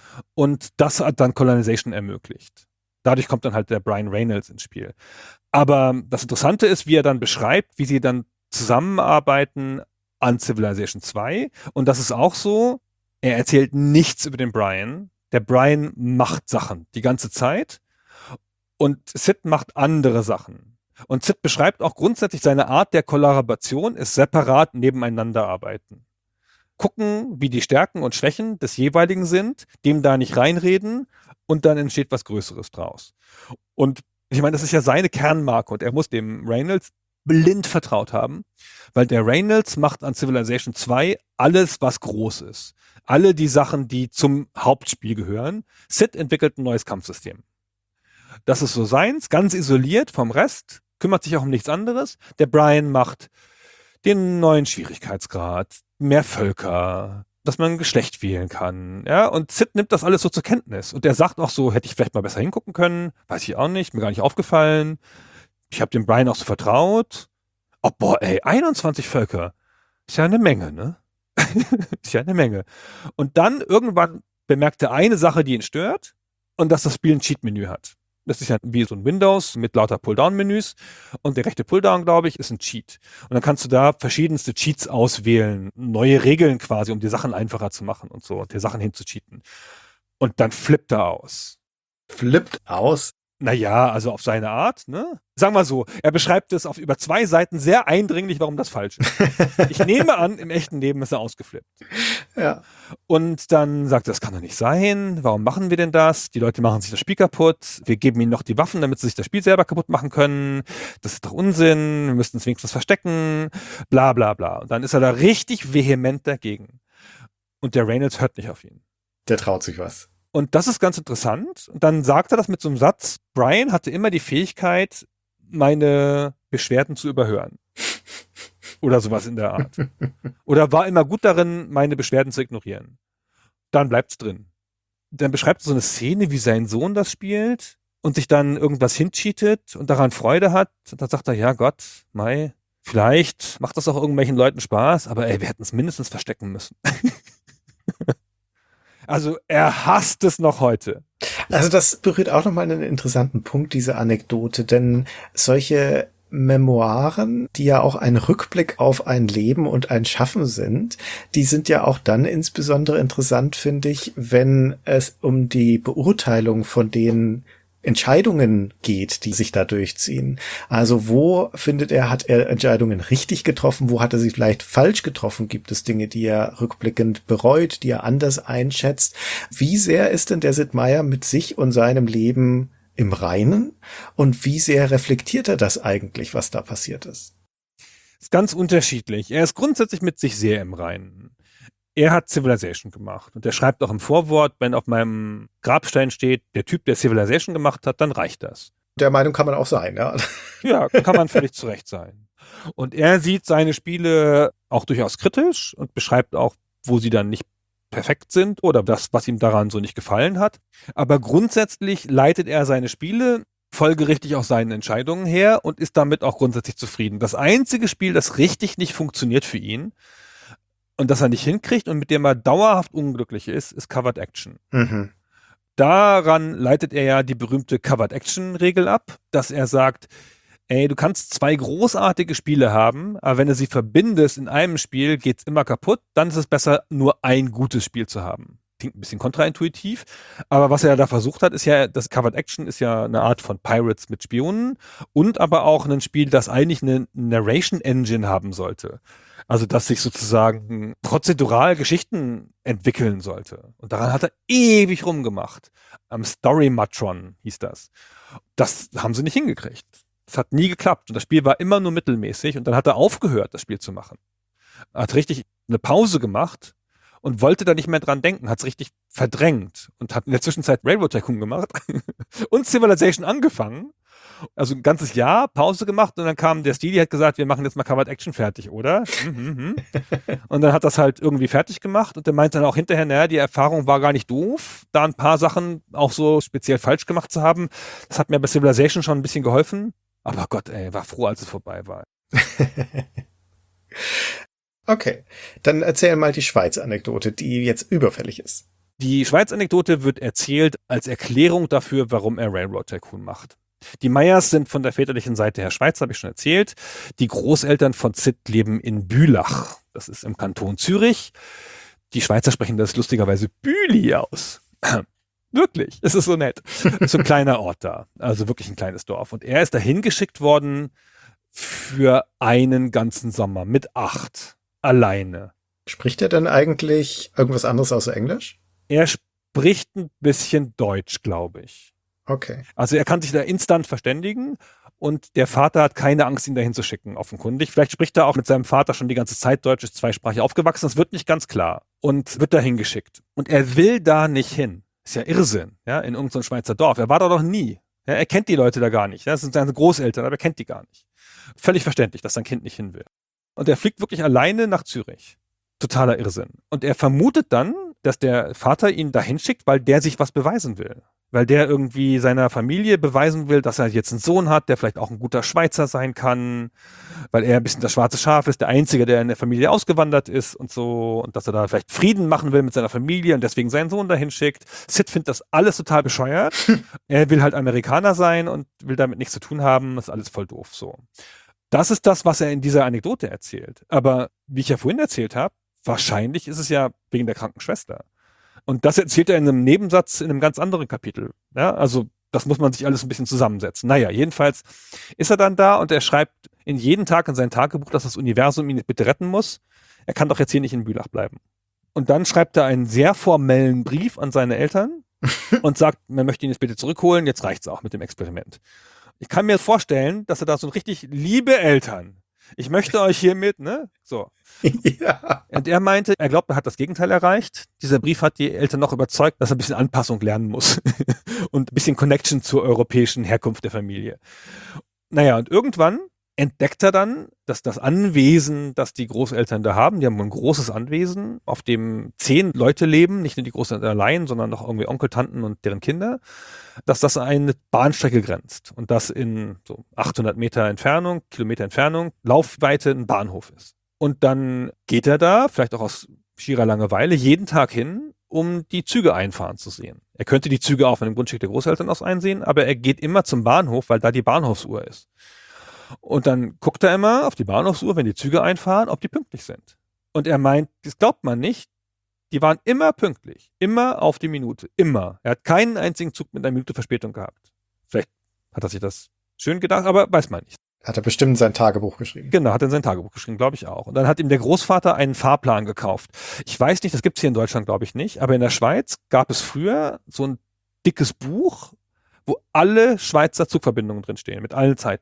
S4: Und das hat dann Colonization ermöglicht. Dadurch kommt dann halt der Brian Reynolds ins Spiel. Aber das Interessante ist, wie er dann beschreibt, wie sie dann zusammenarbeiten an Civilization zwei. Und das ist auch so, er erzählt nichts über den Brian. Der Brian macht Sachen die ganze Zeit. Und Sid macht andere Sachen. Und Sid beschreibt auch grundsätzlich seine Art der Kollaboration ist separat nebeneinander arbeiten. Gucken, wie die Stärken und Schwächen des jeweiligen sind, dem da nicht reinreden und dann entsteht was Größeres draus. Und ich meine, das ist ja seine Kernmarke und er muss dem Reynolds blind vertraut haben, weil der Reynolds macht an Civilization zwei alles, was groß ist. Alle die Sachen, die zum Hauptspiel gehören. Sid entwickelt ein neues Kampfsystem. Das ist so seins, ganz isoliert vom Rest, kümmert sich auch um nichts anderes. Der Brian macht den neuen Schwierigkeitsgrad, mehr Völker, dass man ein Geschlecht wählen kann, ja, und Sid nimmt das alles so zur Kenntnis und er sagt auch so, hätte ich vielleicht mal besser hingucken können, weiß ich auch nicht, mir gar nicht aufgefallen, ich habe dem Brian auch so vertraut, oh boah, ey, einundzwanzig Völker, ist ja eine Menge, ne? Ist ja eine Menge. Und dann irgendwann bemerkt er eine Sache, die ihn stört und dass das Spiel ein Cheat-Menü hat. Das ist ja wie so ein Windows mit lauter Pulldown-Menüs und der rechte Pulldown, glaube ich, ist ein Cheat. Und dann kannst du da verschiedenste Cheats auswählen, neue Regeln quasi, um die Sachen einfacher zu machen und so, und dir Sachen hinzucheaten. Und dann flippt er aus.
S3: Flippt aus?
S4: Naja, also auf seine Art, ne? Sagen wir so, er beschreibt es auf über zwei Seiten sehr eindringlich, warum das falsch ist. Ich nehme an, im echten Leben ist er ausgeflippt.
S3: Ja.
S4: Und dann sagt er, das kann doch nicht sein. Warum machen wir denn das? Die Leute machen sich das Spiel kaputt. Wir geben ihnen noch die Waffen, damit sie sich das Spiel selber kaputt machen können. Das ist doch Unsinn. Wir müssten es wenigstens verstecken. Bla, bla, bla. Und dann ist er da richtig vehement dagegen. Und der Reynolds hört nicht auf ihn.
S3: Der traut sich was.
S4: Und das ist ganz interessant. Und dann sagt er das mit so einem Satz, Brian hatte immer die Fähigkeit, meine Beschwerden zu überhören. Oder sowas in der Art. Oder war immer gut darin, meine Beschwerden zu ignorieren. Dann bleibt's drin. Dann beschreibt er so eine Szene, wie sein Sohn das spielt und sich dann irgendwas hincheatet und daran Freude hat. Und dann sagt er, ja Gott, Mai, vielleicht macht das auch irgendwelchen Leuten Spaß, aber ey, wir hätten es mindestens verstecken müssen. Also er hasst es noch heute.
S3: Also das berührt auch nochmal einen interessanten Punkt, diese Anekdote, denn solche Memoiren, die ja auch ein Rückblick auf ein Leben und ein Schaffen sind, die sind ja auch dann insbesondere interessant, finde ich, wenn es um die Beurteilung von den Entscheidungen geht, die sich da durchziehen. Also wo findet er, hat er Entscheidungen richtig getroffen, wo hat er sie vielleicht falsch getroffen? Gibt es Dinge, die er rückblickend bereut, die er anders einschätzt? Wie sehr ist denn der Sid Meier mit sich und seinem Leben im Reinen? Und wie sehr reflektiert er das eigentlich, was da passiert ist?
S4: Ist ganz unterschiedlich. Er ist grundsätzlich mit sich sehr im Reinen. er hat Civilization gemacht. Und er schreibt auch im Vorwort, wenn auf meinem Grabstein steht, der Typ, der Civilization gemacht hat, dann reicht das.
S3: Der Meinung kann man auch sein, ja.
S4: Ja, kann man völlig zu Recht sein. Und er sieht seine Spiele auch durchaus kritisch und beschreibt auch, wo sie dann nicht perfekt sind oder das, was ihm daran so nicht gefallen hat. Aber grundsätzlich leitet er seine Spiele folgerichtig aus seinen Entscheidungen her und ist damit auch grundsätzlich zufrieden. Das einzige Spiel, das richtig nicht funktioniert für ihn und das er nicht hinkriegt und mit dem er dauerhaft unglücklich ist, ist Covered Action.
S3: Mhm.
S4: Daran leitet er ja die berühmte Covered Action Regel ab, dass er sagt, ey, du kannst zwei großartige Spiele haben, aber wenn du sie verbindest in einem Spiel, geht's immer kaputt, dann ist es besser, nur ein gutes Spiel zu haben. Klingt ein bisschen kontraintuitiv, aber was er da versucht hat, ist ja, das Covered Action ist ja eine Art von Pirates mit Spionen und aber auch ein Spiel, das eigentlich eine Narration Engine haben sollte. Also, dass sich sozusagen prozedural Geschichten entwickeln sollte. Und daran hat er ewig rumgemacht. Am Storymatron hieß das. Das haben sie nicht hingekriegt. Das hat nie geklappt. Und das Spiel war immer nur mittelmäßig. Und dann hat er aufgehört, das Spiel zu machen. Er hat richtig eine Pause gemacht und wollte da nicht mehr dran denken. Hat es richtig verdrängt und hat in der Zwischenzeit Railroad Tycoon gemacht und Civilization angefangen. Also ein ganzes Jahr Pause gemacht und dann kam der Stili, hat gesagt, wir machen jetzt mal Covered Action fertig, oder? Mhm, und dann hat das halt irgendwie fertig gemacht und der meinte dann auch hinterher, naja, die Erfahrung war gar nicht doof, da ein paar Sachen auch so speziell falsch gemacht zu haben. Das hat mir bei Civilization schon ein bisschen geholfen. Aber Gott, ey, war froh, als es vorbei war.
S3: Okay, dann erzähl mal die Schweiz-Anekdote, die jetzt überfällig ist.
S4: Die Schweiz-Anekdote wird erzählt als Erklärung dafür, warum er Railroad Tycoon macht. Die Meyers sind von der väterlichen Seite her Schweiz, habe ich schon erzählt. Die Großeltern von Sid leben in Bülach. Das ist im Kanton Zürich. Die Schweizer sprechen das lustigerweise Büli aus. Wirklich, es ist so nett. So ein kleiner Ort da, also wirklich ein kleines Dorf. Und er ist dahin geschickt worden für einen ganzen Sommer mit acht, alleine.
S3: Spricht er denn eigentlich irgendwas anderes außer Englisch?
S4: Er spricht ein bisschen Deutsch, glaube ich.
S3: Okay.
S4: Also er kann sich da instant verständigen und der Vater hat keine Angst, ihn dahin zu schicken, offenkundig. Vielleicht spricht er auch mit seinem Vater schon die ganze Zeit Deutsch, ist zweisprachig aufgewachsen, das wird nicht ganz klar. Und wird dahin geschickt. Und er will da nicht hin. Ist ja Irrsinn, ja, in irgendeinem Schweizer Dorf. Er war da noch nie. Ja, er kennt die Leute da gar nicht. Ja, das sind seine Großeltern, aber er kennt die gar nicht. Völlig verständlich, dass sein Kind nicht hin will. Und er fliegt wirklich alleine nach Zürich. Totaler Irrsinn. Und er vermutet dann, dass der Vater ihn dahin schickt, weil der sich was beweisen will. Weil der irgendwie seiner Familie beweisen will, dass er jetzt einen Sohn hat, der vielleicht auch ein guter Schweizer sein kann, weil er ein bisschen das schwarze Schaf ist, der Einzige, der in der Familie ausgewandert ist und so, und dass er da vielleicht Frieden machen will mit seiner Familie und deswegen seinen Sohn dahin schickt. Sid findet das alles total bescheuert. Er will halt Amerikaner sein und will damit nichts zu tun haben. Das ist alles voll doof so. Das ist das, was er in dieser Anekdote erzählt. Aber wie ich ja vorhin erzählt habe, wahrscheinlich ist es ja wegen der kranken Schwester. Und das erzählt er in einem Nebensatz in einem ganz anderen Kapitel. Ja, also das muss man sich alles ein bisschen zusammensetzen. Naja, jedenfalls ist er dann da und er schreibt in jeden Tag in sein Tagebuch, dass das Universum ihn bitte retten muss. Er kann doch jetzt hier nicht in Bülach bleiben. Und dann schreibt er einen sehr formellen Brief an seine Eltern und sagt, man möchte ihn jetzt bitte zurückholen, jetzt reicht's auch mit dem Experiment. Ich kann mir vorstellen, dass er da so ein richtig, liebe Eltern, ich möchte euch hiermit, ne, so.
S3: Ja.
S4: Und er meinte, er glaubt, er hat das Gegenteil erreicht. Dieser Brief hat die Eltern noch überzeugt, dass er ein bisschen Anpassung lernen muss und ein bisschen Connection zur europäischen Herkunft der Familie. Naja, und irgendwann entdeckt er dann, dass das Anwesen, das die Großeltern da haben, die haben ein großes Anwesen, auf dem zehn Leute leben, nicht nur die Großeltern allein, sondern noch irgendwie Onkel, Tanten und deren Kinder, dass das eine Bahnstrecke grenzt und dass in so achthundert Meter Entfernung, Kilometer Entfernung, Laufweite ein Bahnhof ist. Und dann geht er da, vielleicht auch aus schierer Langeweile, jeden Tag hin, um die Züge einfahren zu sehen. Er könnte die Züge auch von dem Grundstück der Großeltern aus einsehen, aber er geht immer zum Bahnhof, weil da die Bahnhofsuhr ist. Und dann guckt er immer auf die Bahnhofsuhr, wenn die Züge einfahren, ob die pünktlich sind. Und er meint, das glaubt man nicht, die waren immer pünktlich, immer auf die Minute, immer. Er hat keinen einzigen Zug mit einer Minute Verspätung gehabt. Vielleicht hat er sich das schön gedacht, aber weiß man nicht.
S3: Hat er bestimmt in sein Tagebuch geschrieben.
S4: Genau, hat er in sein Tagebuch geschrieben, glaube ich auch. Und dann hat ihm der Großvater einen Fahrplan gekauft. Ich weiß nicht, das gibt's hier in Deutschland, glaube ich nicht, aber in der Schweiz gab es früher so ein dickes Buch, wo alle Schweizer Zugverbindungen drinstehen, mit allen Zeiten.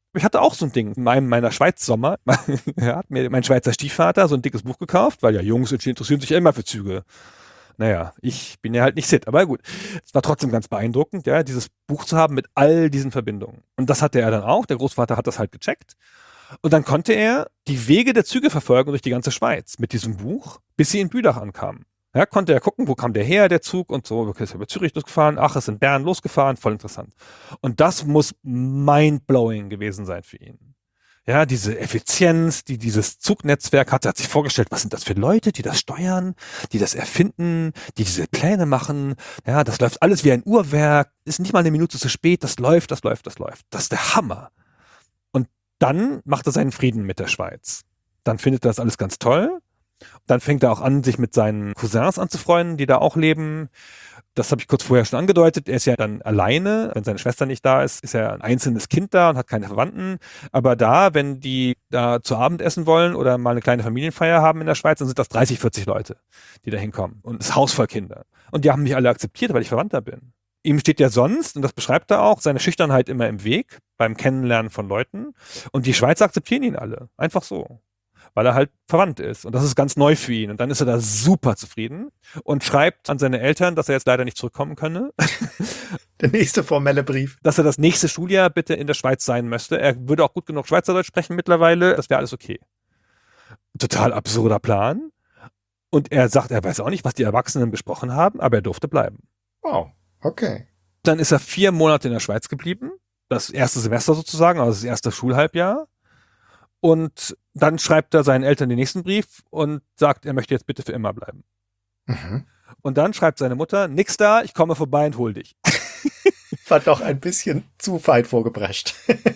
S4: Ich hatte auch so ein Ding in meinem, meiner Schweiz-Sommer. Ja, hat mir mein Schweizer Stiefvater so ein dickes Buch gekauft, weil ja Jungs interessieren sich ja immer für Züge. Naja, ich bin ja halt nicht Sid, aber gut. Es war trotzdem ganz beeindruckend, ja, dieses Buch zu haben mit all diesen Verbindungen. Und das hatte er dann auch. Der Großvater hat das halt gecheckt. Und dann konnte er die Wege der Züge verfolgen durch die ganze Schweiz mit diesem Buch, bis sie in Bülach ankamen. Ja, konnte er gucken, wo kam der her, der Zug und so. Okay, ist er über Zürich losgefahren. Ach, ist in Bern losgefahren. Voll interessant. Und das muss mindblowing gewesen sein für ihn. Ja, diese Effizienz, die dieses Zugnetzwerk hatte, hat sich vorgestellt, was sind das für Leute, die das steuern, die das erfinden, die diese Pläne machen. Ja, das läuft alles wie ein Uhrwerk, ist nicht mal eine Minute zu spät, das läuft, das läuft, das läuft. Das ist der Hammer. Und dann macht er seinen Frieden mit der Schweiz. Dann findet er das alles ganz toll. Dann fängt er auch an, sich mit seinen Cousins anzufreunden, die da auch leben. Das habe ich kurz vorher schon angedeutet. Er ist ja dann alleine. Wenn seine Schwester nicht da ist, ist er ein einzelnes Kind da und hat keine Verwandten. Aber da, wenn die da zu Abend essen wollen oder mal eine kleine Familienfeier haben in der Schweiz, dann sind das dreißig, vierzig Leute, die da hinkommen. Und das Haus voll Kinder. Und die haben mich alle akzeptiert, weil ich Verwandter bin. Ihm steht ja sonst, und das beschreibt er auch, seine Schüchternheit immer im Weg beim Kennenlernen von Leuten. Und die Schweizer akzeptieren ihn alle. Einfach so. Weil er halt verwandt ist. Und das ist ganz neu für ihn. Und dann ist er da super zufrieden und schreibt an seine Eltern, dass er jetzt leider nicht zurückkommen könne.
S3: Der nächste formelle Brief.
S4: Dass er das nächste Schuljahr bitte in der Schweiz sein möchte. Er würde auch gut genug Schweizerdeutsch sprechen mittlerweile. Das wäre alles okay. Total absurder Plan. Und er sagt, er weiß auch nicht, was die Erwachsenen besprochen haben, aber er durfte bleiben.
S3: Wow, okay.
S4: Dann ist er vier Monate in der Schweiz geblieben. Das erste Semester sozusagen, also das erste Schulhalbjahr. Und dann schreibt er seinen Eltern den nächsten Brief und sagt, er möchte jetzt bitte für immer bleiben.
S3: Mhm.
S4: Und dann schreibt seine Mutter, nix da, ich komme vorbei und hol dich.
S3: War doch ein bisschen zu weit vorgeprescht.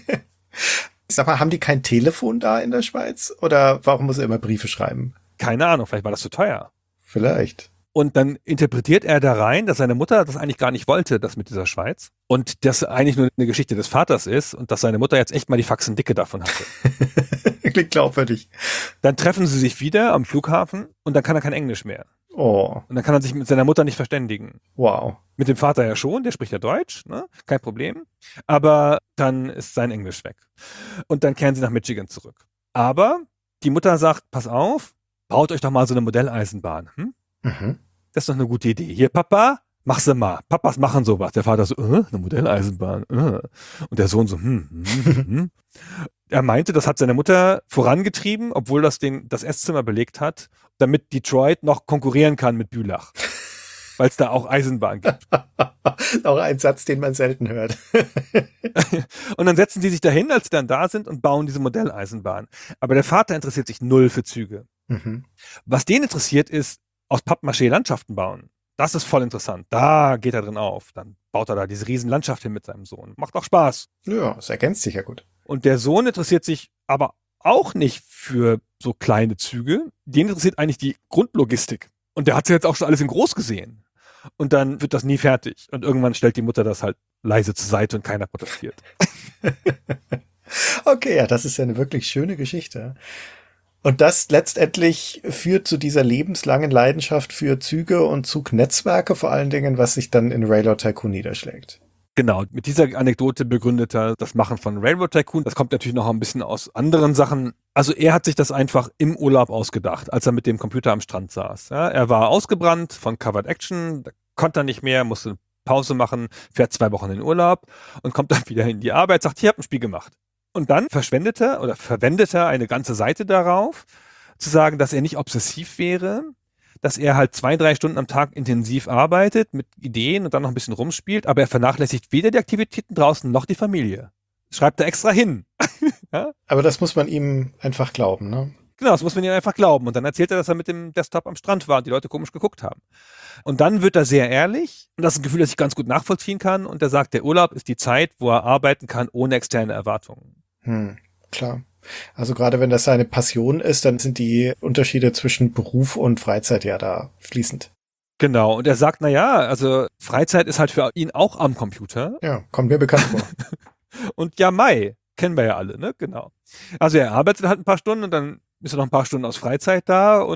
S3: Sag mal, haben die kein Telefon da in der Schweiz? Oder warum muss er immer Briefe schreiben?
S4: Keine Ahnung, vielleicht war das zu teuer.
S3: Vielleicht.
S4: Und dann interpretiert er da rein, dass seine Mutter das eigentlich gar nicht wollte, das mit dieser Schweiz. Und das eigentlich nur eine Geschichte des Vaters ist und dass seine Mutter jetzt echt mal die Faxen dicke davon hatte.
S3: Klingt glaubwürdig.
S4: Dann treffen sie sich wieder am Flughafen und dann kann er kein Englisch mehr.
S3: Oh,
S4: Und dann kann er sich mit seiner Mutter nicht verständigen.
S3: wow.
S4: Mit dem Vater ja schon, der spricht ja Deutsch, ne? Kein Problem. Aber dann ist sein Englisch weg. Und dann kehren sie nach Michigan zurück. Aber die Mutter sagt, pass auf, baut euch doch mal so eine Modelleisenbahn. Hm?
S3: Mhm.
S4: Das ist doch eine gute Idee. Hier, Papa, mach sie mal. Papas machen sowas. Der Vater so, äh, eine Modelleisenbahn. Äh. Und der Sohn so, hm, hm, hm. Er meinte, das hat seine Mutter vorangetrieben, obwohl das den, das Esszimmer belegt hat, damit Detroit noch konkurrieren kann mit Bülach. Weil es da auch Eisenbahn gibt.
S3: Auch ein Satz, den man selten hört.
S4: Und dann setzen die sich dahin, als sie dann da sind und bauen diese Modelleisenbahn. Aber der Vater interessiert sich null für Züge.
S3: Mhm.
S4: Was den interessiert, ist aus Pappmaché Landschaften bauen. Das ist voll interessant. Da geht er drin auf. Dann baut er da diese riesen Landschaft hin mit seinem Sohn. Macht auch Spaß.
S3: Ja, es ergänzt sich ja gut.
S4: Und der Sohn interessiert sich aber auch nicht für so kleine Züge. Den interessiert eigentlich die Grundlogistik. Und der hat ja jetzt auch schon alles in groß gesehen. Und dann wird das nie fertig. Und irgendwann stellt die Mutter das halt leise zur Seite und keiner protestiert.
S3: Okay, ja, das ist ja eine wirklich schöne Geschichte. Und das letztendlich führt zu dieser lebenslangen Leidenschaft für Züge und Zugnetzwerke vor allen Dingen, was sich dann in Railroad Tycoon niederschlägt.
S4: Genau, mit dieser Anekdote begründet er das Machen von Railroad Tycoon. Das kommt natürlich noch ein bisschen aus anderen Sachen. Also er hat sich das einfach im Urlaub ausgedacht, als er mit dem Computer am Strand saß. Ja, er war ausgebrannt von Covered Action, da konnte er nicht mehr, musste eine Pause machen, fährt zwei Wochen in den Urlaub und kommt dann wieder in die Arbeit, sagt, ich habe ein Spiel gemacht. Und dann verschwendet er oder verwendet er eine ganze Seite darauf, zu sagen, dass er nicht obsessiv wäre, dass er halt zwei, drei Stunden am Tag intensiv arbeitet mit Ideen und dann noch ein bisschen rumspielt, aber er vernachlässigt weder die Aktivitäten draußen noch die Familie. Das schreibt er extra hin. Ja?
S3: Aber das muss man ihm einfach glauben, ne?
S4: Genau, das muss man ihm einfach glauben. Und dann erzählt er, dass er mit dem Desktop am Strand war und die Leute komisch geguckt haben. Und dann wird er sehr ehrlich. Und das ist ein Gefühl, das ich ganz gut nachvollziehen kann. Und er sagt, der Urlaub ist die Zeit, wo er arbeiten kann ohne externe Erwartungen.
S3: Hm, klar. Also gerade wenn das seine Passion ist, dann sind die Unterschiede zwischen Beruf und Freizeit ja da fließend.
S4: Genau. Und er sagt, na ja, also Freizeit ist halt für ihn auch am Computer.
S3: Ja, kommt mir bekannt vor.
S4: Und ja, Mai, kennen wir ja alle, ne? Genau. Also er arbeitet halt ein paar Stunden und dann ist er noch ein paar Stunden aus Freizeit da und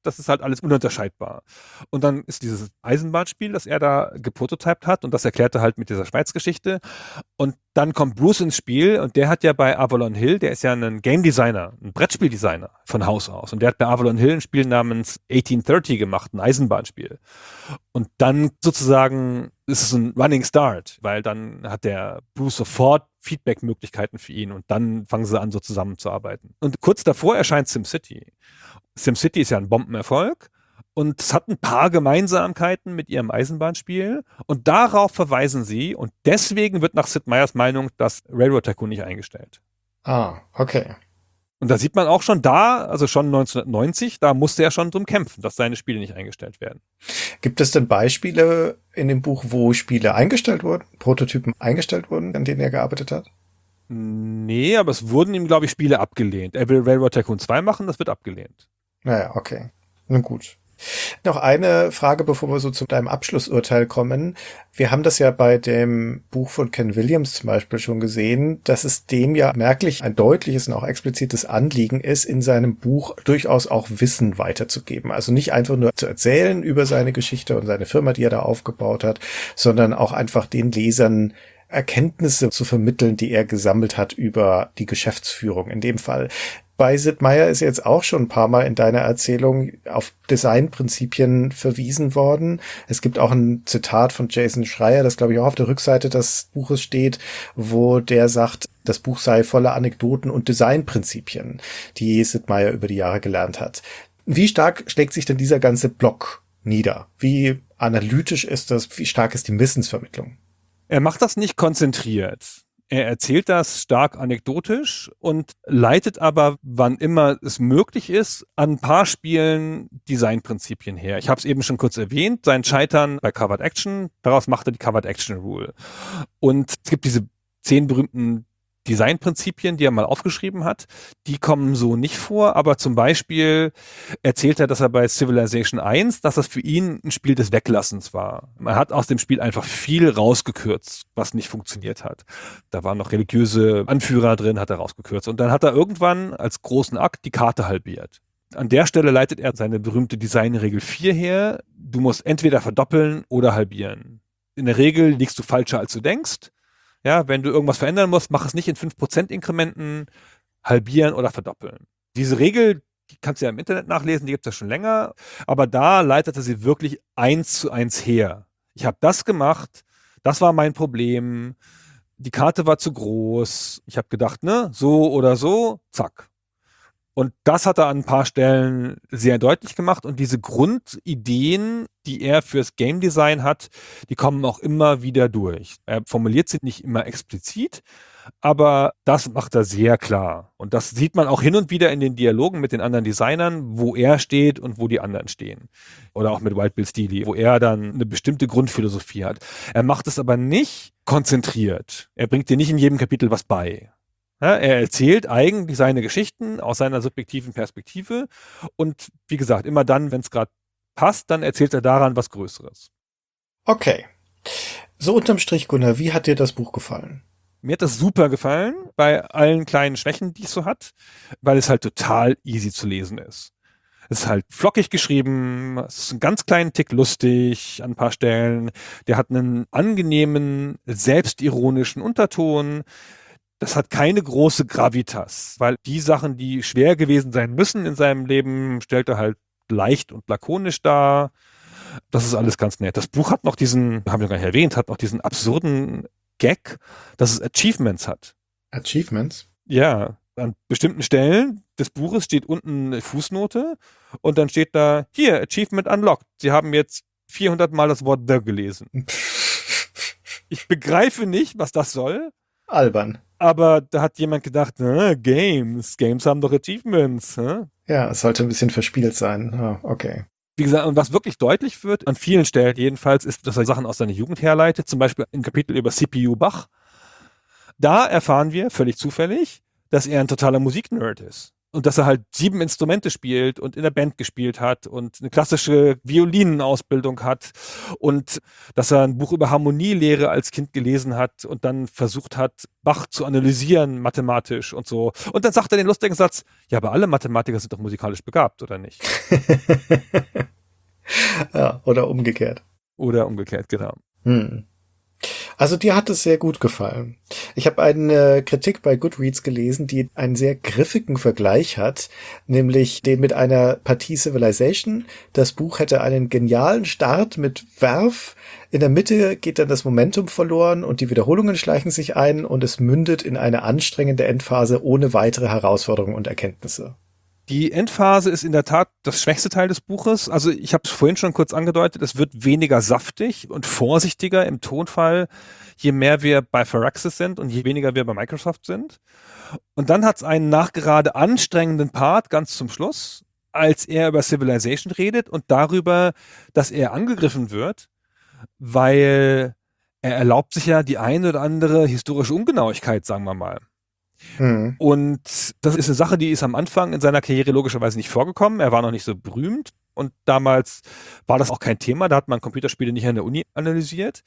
S4: das ist halt alles ununterscheidbar. Und dann ist dieses Eisenbahnspiel, das er da geprototypt hat und das erklärt er halt mit dieser Schweiz-Geschichte. Und dann kommt Bruce ins Spiel und der hat ja bei Avalon Hill, der ist ja ein Game Designer, ein Brettspieldesigner von Haus aus. Und der hat bei Avalon Hill ein Spiel namens achtzehnhundertdreißig gemacht, ein Eisenbahnspiel. Und dann sozusagen ist es ein Running Start, weil dann hat der Bruce sofort Feedback-Möglichkeiten für ihn und dann fangen sie an, so zusammenzuarbeiten. Und kurz davor erscheint SimCity. SimCity ist ja ein Bombenerfolg und es hat ein paar Gemeinsamkeiten mit ihrem Eisenbahnspiel und darauf verweisen sie und deswegen wird nach Sid Meier's Meinung das Railroad Tycoon nicht eingestellt.
S3: Ah, okay.
S4: Und da sieht man auch schon da, also schon neunzehnhundertneunzig, da musste er schon drum kämpfen, dass seine Spiele nicht eingestellt werden.
S3: Gibt es denn Beispiele in dem Buch, wo Spiele eingestellt wurden, Prototypen eingestellt wurden, an denen er gearbeitet hat?
S4: Nee, aber es wurden ihm, glaube ich, Spiele abgelehnt. Er will Railroad Tycoon zwei machen, das wird abgelehnt.
S3: Naja, okay. Na gut. Noch eine Frage, bevor wir so zu deinem Abschlussurteil kommen. Wir haben das ja bei dem Buch von Ken Williams zum Beispiel schon gesehen, dass es dem ja merklich ein deutliches und auch explizites Anliegen ist, in seinem Buch durchaus auch Wissen weiterzugeben. Also nicht einfach nur zu erzählen über seine Geschichte und seine Firma, die er da aufgebaut hat, sondern auch einfach den Lesern Erkenntnisse zu vermitteln, die er gesammelt hat über die Geschäftsführung in dem Fall. Bei Sid Meier ist jetzt auch schon ein paar Mal in deiner Erzählung auf Designprinzipien verwiesen worden. Es gibt auch ein Zitat von Jason Schreier, das glaube ich auch auf der Rückseite des Buches steht, wo der sagt, das Buch sei voller Anekdoten und Designprinzipien, die Sid Meier über die Jahre gelernt hat. Wie stark schlägt sich denn dieser ganze Block nieder? Wie analytisch ist das? Wie stark ist die Wissensvermittlung?
S4: Er macht das nicht konzentriert. Er erzählt das stark anekdotisch und leitet aber, wann immer es möglich ist, an ein paar Spielen Designprinzipien her. Ich habe es eben schon kurz erwähnt, sein Scheitern bei Covered Action, daraus macht er die Covered Action Rule. Und es gibt diese zehn berühmten Designprinzipien, die er mal aufgeschrieben hat, die kommen so nicht vor, aber zum Beispiel erzählt er, dass er bei Civilization eins, dass das für ihn ein Spiel des Weglassens war. Man hat aus dem Spiel einfach viel rausgekürzt, was nicht funktioniert hat. Da waren noch religiöse Anführer drin, hat er rausgekürzt. Und dann hat er irgendwann als großen Akt die Karte halbiert. An der Stelle leitet er seine berühmte Designregel vier her. Du musst entweder verdoppeln oder halbieren. In der Regel liegst du falscher, als du denkst. Ja, wenn du irgendwas verändern musst, mach es nicht in fünf Prozent Inkrementen, halbieren oder verdoppeln. Diese Regel, die kannst du ja im Internet nachlesen, die gibt es ja schon länger, aber da leitete sie wirklich eins zu eins her. Ich habe das gemacht, das war mein Problem, die Karte war zu groß, ich habe gedacht, ne, so oder so, zack. Und das hat er an ein paar Stellen sehr deutlich gemacht. Und diese Grundideen, die er fürs Game Design hat, die kommen auch immer wieder durch. Er formuliert sie nicht immer explizit, aber das macht er sehr klar. Und das sieht man auch hin und wieder in den Dialogen mit den anderen Designern, wo er steht und wo die anderen stehen. Oder auch mit Wild Bill Steely, wo er dann eine bestimmte Grundphilosophie hat. Er macht es aber nicht konzentriert. Er bringt dir nicht in jedem Kapitel was bei. Ja, er erzählt eigentlich seine Geschichten aus seiner subjektiven Perspektive und wie gesagt, immer dann, wenn es gerade passt, dann erzählt er daran was Größeres.
S3: Okay. So unterm Strich, Gunnar, wie hat dir das Buch gefallen?
S4: Mir hat das super gefallen, bei allen kleinen Schwächen, die es so hat, weil es halt total easy zu lesen ist. Es ist halt flockig geschrieben, es ist einen ganz kleinen Tick lustig an ein paar Stellen, der hat einen angenehmen, selbstironischen Unterton. Das hat keine große Gravitas, weil die Sachen, die schwer gewesen sein müssen in seinem Leben, stellt er halt leicht und lakonisch dar. Das ist alles ganz nett. Das Buch hat noch diesen, haben wir gar nicht erwähnt, hat noch diesen absurden Gag, dass es Achievements hat.
S3: Achievements?
S4: Ja, an bestimmten Stellen des Buches steht unten eine Fußnote und dann steht da, hier, Achievement unlocked. Sie haben jetzt vierhundert Mal das Wort The gelesen. Ich begreife nicht, was das soll.
S3: Albern.
S4: Aber da hat jemand gedacht, äh, Games, Games haben doch Achievements. Hä?
S3: Ja, es sollte ein bisschen verspielt sein. Oh, okay.
S4: Wie gesagt, und was wirklich deutlich wird, an vielen Stellen jedenfalls, ist, dass er Sachen aus seiner Jugend herleitet, zum Beispiel im Kapitel über C P U Bach. Da erfahren wir, völlig zufällig, dass er ein totaler Musiknerd ist. Und dass er halt sieben Instrumente spielt und in der Band gespielt hat und eine klassische Violinenausbildung hat und dass er ein Buch über Harmonielehre als Kind gelesen hat und dann versucht hat, Bach zu analysieren mathematisch und so. Und dann sagt er den lustigen Satz, ja, aber alle Mathematiker sind doch musikalisch begabt, oder nicht?
S3: Ja, oder umgekehrt.
S4: Oder umgekehrt, genau.
S3: Hm. Also dir hat es sehr gut gefallen. Ich habe eine Kritik bei Goodreads gelesen, die einen sehr griffigen Vergleich hat, nämlich den mit einer Partie Civilization. Das Buch hätte einen genialen Start mit Werf. In der Mitte geht dann das Momentum verloren und die Wiederholungen schleichen sich ein und es mündet in eine anstrengende Endphase ohne weitere Herausforderungen und Erkenntnisse.
S4: Die Endphase ist in der Tat das schwächste Teil des Buches. Also ich habe es vorhin schon kurz angedeutet, es wird weniger saftig und vorsichtiger im Tonfall, je mehr wir bei Firaxis sind und je weniger wir bei Microsoft sind. Und dann hat es einen nachgerade anstrengenden Part ganz zum Schluss, als er über Civilization redet und darüber, dass er angegriffen wird, weil er erlaubt sich ja die eine oder andere historische Ungenauigkeit, sagen wir mal.
S3: Hm.
S4: Und das ist eine Sache, die ist am Anfang in seiner Karriere logischerweise nicht vorgekommen. Er war noch nicht so berühmt und damals war das auch kein Thema. Da hat man Computerspiele nicht an der Uni analysiert.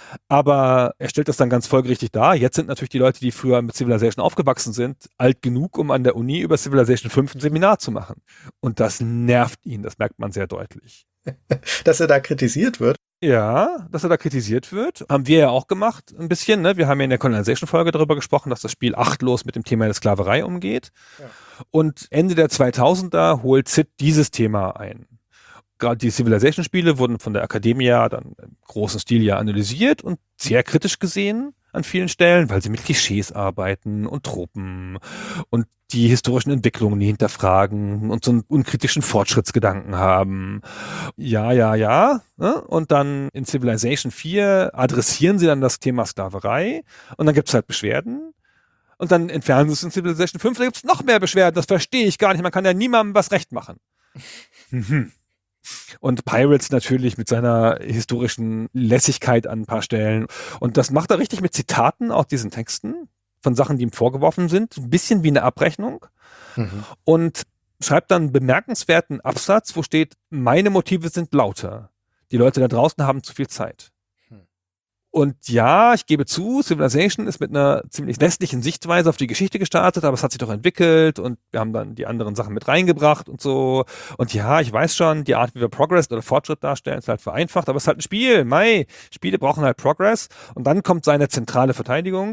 S4: Aber er stellt das dann ganz folgerichtig dar. Jetzt sind natürlich die Leute, die früher mit Civilization aufgewachsen sind, alt genug, um an der Uni über Civilization fünf ein Seminar zu machen. Und das nervt ihn, das merkt man sehr deutlich.
S3: Dass er da kritisiert wird.
S4: Ja, dass er da kritisiert wird, haben wir ja auch gemacht, ein bisschen. Ne? Wir haben ja in der Colonization-Folge darüber gesprochen, dass das Spiel achtlos mit dem Thema der Sklaverei umgeht. Ja. Und Ende der zweitausender holt Cid dieses Thema ein. Gerade die Civilization-Spiele wurden von der Academia dann im großen Stil ja analysiert und sehr kritisch gesehen an vielen Stellen, weil sie mit Klischees arbeiten und Tropen und die historischen Entwicklungen nie hinterfragen und so einen unkritischen Fortschrittsgedanken haben. Ja, ja, ja. Ne? Und dann in Civilization vier adressieren sie dann das Thema Sklaverei und dann gibt's halt Beschwerden. Und dann entfernen sie es in Civilization fünf, da gibt's noch mehr Beschwerden. Das verstehe ich gar nicht. Man kann ja niemandem was recht machen. Mhm. Und Pirates natürlich mit seiner historischen Lässigkeit an ein paar Stellen. Und das macht er richtig mit Zitaten aus diesen Texten von Sachen, die ihm vorgeworfen sind. Ein bisschen wie eine Abrechnung. Mhm. Und schreibt dann einen bemerkenswerten Absatz, wo steht, meine Motive sind lauter. Die Leute da draußen haben zu viel Zeit. Und ja, ich gebe zu, Civilization ist mit einer ziemlich westlichen Sichtweise auf die Geschichte gestartet, aber es hat sich doch entwickelt und wir haben dann die anderen Sachen mit reingebracht und so. Und ja, ich weiß schon, die Art, wie wir Progress oder Fortschritt darstellen, ist halt vereinfacht, aber es ist halt ein Spiel. Mei, Spiele brauchen halt Progress. Und dann kommt seine zentrale Verteidigung.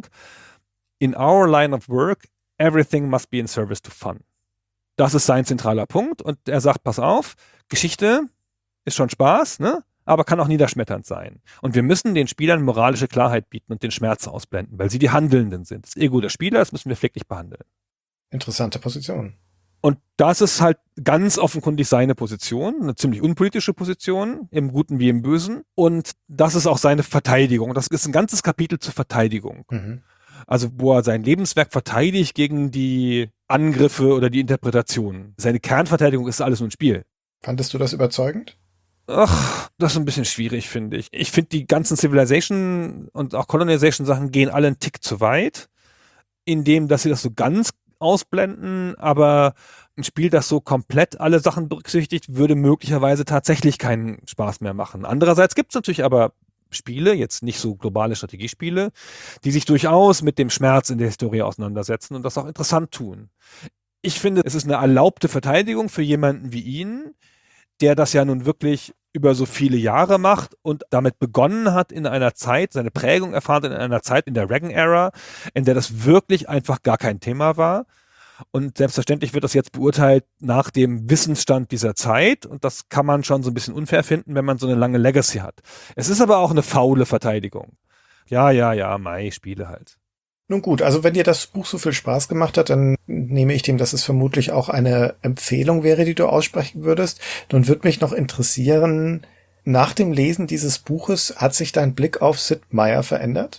S4: In our line of work, everything must be in service to fun. Das ist sein zentraler Punkt. Und er sagt, pass auf, Geschichte ist schon Spaß, ne? Aber kann auch niederschmetternd sein. Und wir müssen den Spielern moralische Klarheit bieten und den Schmerz ausblenden, weil sie die Handelnden sind. Das Ego der Spieler, das müssen wir pfleglich behandeln.
S3: Interessante Position.
S4: Und das ist halt ganz offenkundig seine Position, eine ziemlich unpolitische Position, im Guten wie im Bösen. Und das ist auch seine Verteidigung. Das ist ein ganzes Kapitel zur Verteidigung. Mhm. Also wo er sein Lebenswerk verteidigt gegen die Angriffe oder die Interpretationen. Seine Kernverteidigung ist alles nur ein Spiel.
S3: Fandest du das überzeugend?
S4: Ach, das ist ein bisschen schwierig, finde ich. Ich finde, die ganzen Civilization und auch Colonization-Sachen gehen alle einen Tick zu weit, indem, dass sie das so ganz ausblenden, aber ein Spiel, das so komplett alle Sachen berücksichtigt, würde möglicherweise tatsächlich keinen Spaß mehr machen. Andererseits gibt es natürlich aber Spiele, jetzt nicht so globale Strategiespiele, die sich durchaus mit dem Schmerz in der Historie auseinandersetzen und das auch interessant tun. Ich finde, es ist eine erlaubte Verteidigung für jemanden wie ihn, der das ja nun wirklich über so viele Jahre macht und damit begonnen hat in einer Zeit, seine Prägung erfahren in einer Zeit in der Reagan-Ära, in der das wirklich einfach gar kein Thema war. Und selbstverständlich wird das jetzt beurteilt nach dem Wissensstand dieser Zeit und das kann man schon so ein bisschen unfair finden, wenn man so eine lange Legacy hat. Es ist aber auch eine faule Verteidigung. Ja, ja, ja, Mai, Spiele halt.
S3: Nun gut, also wenn dir das Buch so viel Spaß gemacht hat, dann nehme ich dem, dass es vermutlich auch eine Empfehlung wäre, die du aussprechen würdest. Nun würde mich noch interessieren, nach dem Lesen dieses Buches, hat sich dein Blick auf Sid Meier verändert?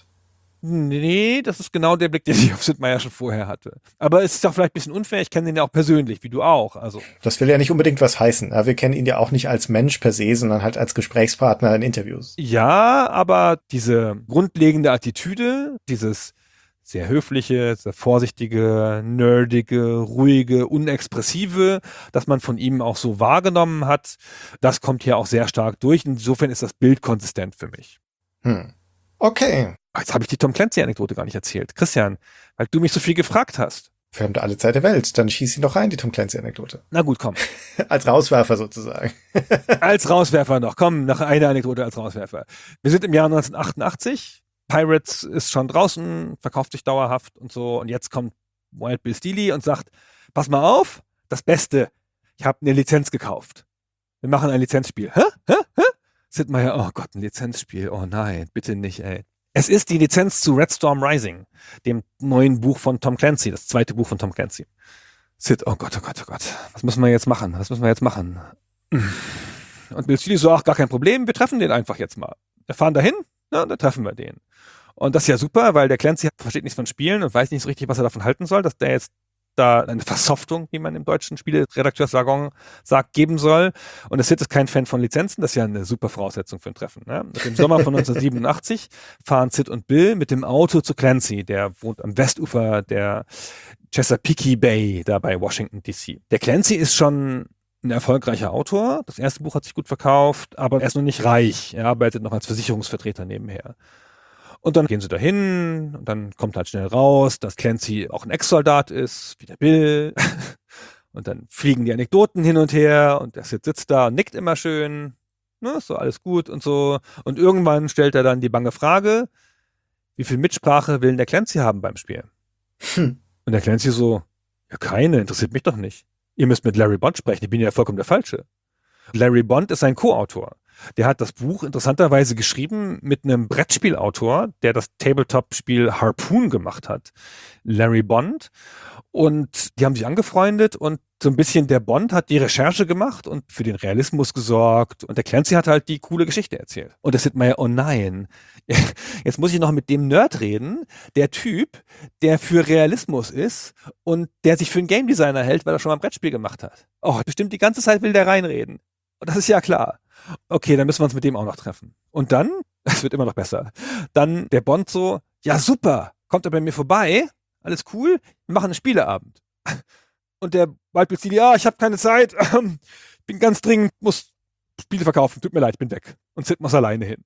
S4: Nee, das ist genau der Blick, den ich auf Sid Meier schon vorher hatte. Aber es ist doch vielleicht ein bisschen unfair, ich kenne den ja auch persönlich, wie du auch. Also
S3: das will ja nicht unbedingt was heißen. Wir kennen ihn ja auch nicht als Mensch per se, sondern halt als Gesprächspartner in Interviews.
S4: Ja, aber diese grundlegende Attitüde, dieses sehr höfliche, sehr vorsichtige, nerdige, ruhige, unexpressive, dass man von ihm auch so wahrgenommen hat. Das kommt hier auch sehr stark durch. Insofern ist das Bild konsistent für mich.
S3: Hm. Okay.
S4: Jetzt habe ich die Tom Clancy-Anekdote gar nicht erzählt. Christian, weil du mich so viel gefragt hast.
S3: Wir haben da alle Zeit der Welt. Dann schieß ihn doch rein, die Tom Clancy-Anekdote.
S4: Na gut, komm.
S3: Als Rauswerfer sozusagen.
S4: Als Rauswerfer noch. Komm, noch eine Anekdote als Rauswerfer. Wir sind im Jahr neunzehnhundertachtundachtzig. Pirates ist schon draußen, verkauft sich dauerhaft und so. Und jetzt kommt Wild Bill Steely und sagt, pass mal auf, das Beste, ich habe eine Lizenz gekauft. Wir machen ein Lizenzspiel. Hä? Hä? Hä? Sid Meier, oh Gott, ein Lizenzspiel. Oh nein, bitte nicht, ey. Es ist die Lizenz zu Red Storm Rising, dem neuen Buch von Tom Clancy, das zweite Buch von Tom Clancy. Sid, oh Gott, oh Gott, oh Gott. Was müssen wir jetzt machen? Was müssen wir jetzt machen? Und Bill Steely so, ach, gar kein Problem, wir treffen den einfach jetzt mal. Wir fahren dahin, na, dann treffen wir den. Und das ist ja super, weil der Clancy versteht nichts von Spielen und weiß nicht so richtig, was er davon halten soll, dass der jetzt da eine Versoftung, wie man im deutschen Spieleredakteursjargon sagt, geben soll. Und der Sid ist kein Fan von Lizenzen, das ist ja eine super Voraussetzung für ein Treffen. Ne? Im Sommer von neunzehnhundertsiebenundachtzig fahren Sid und Bill mit dem Auto zu Clancy, der wohnt am Westufer der Chesapeake Bay, da bei Washington D C. Der Clancy ist schon ein erfolgreicher Autor, das erste Buch hat sich gut verkauft, aber er ist noch nicht reich, er arbeitet noch als Versicherungsvertreter nebenher. Und dann gehen sie dahin und dann kommt halt schnell raus, dass Clancy auch ein Ex-Soldat ist, wie der Bill. Und dann fliegen die Anekdoten hin und her und der Sid sitzt da und nickt immer schön. Ne, ist so alles gut und so. Und irgendwann stellt er dann die bange Frage, wie viel Mitsprache will denn der Clancy haben beim Spiel?
S3: Hm.
S4: Und der Clancy so, ja keine, interessiert mich doch nicht. Ihr müsst mit Larry Bond sprechen, ich bin ja vollkommen der Falsche. Larry Bond ist sein Co-Autor. Der hat das Buch interessanterweise geschrieben mit einem Brettspielautor, der das Tabletop-Spiel Harpoon gemacht hat, Larry Bond. Und die haben sich angefreundet und so ein bisschen der Bond hat die Recherche gemacht und für den Realismus gesorgt. Und der Clancy hat halt die coole Geschichte erzählt. Und das sieht man ja, oh nein, jetzt muss ich noch mit dem Nerd reden, der Typ, der für Realismus ist und der sich für einen Game Designer hält, weil er schon mal ein Brettspiel gemacht hat. Oh, bestimmt die ganze Zeit will der reinreden. Und das ist ja klar. Okay, dann müssen wir uns mit dem auch noch treffen. Und dann, das wird immer noch besser, dann der Bond so, ja super, kommt er bei mir vorbei, alles cool, wir machen einen Spieleabend. Und der Wild Bill Steely, ja, ich habe keine Zeit, ich bin ganz dringend, muss Spiele verkaufen, tut mir leid, ich bin weg. Und Sid muss alleine hin.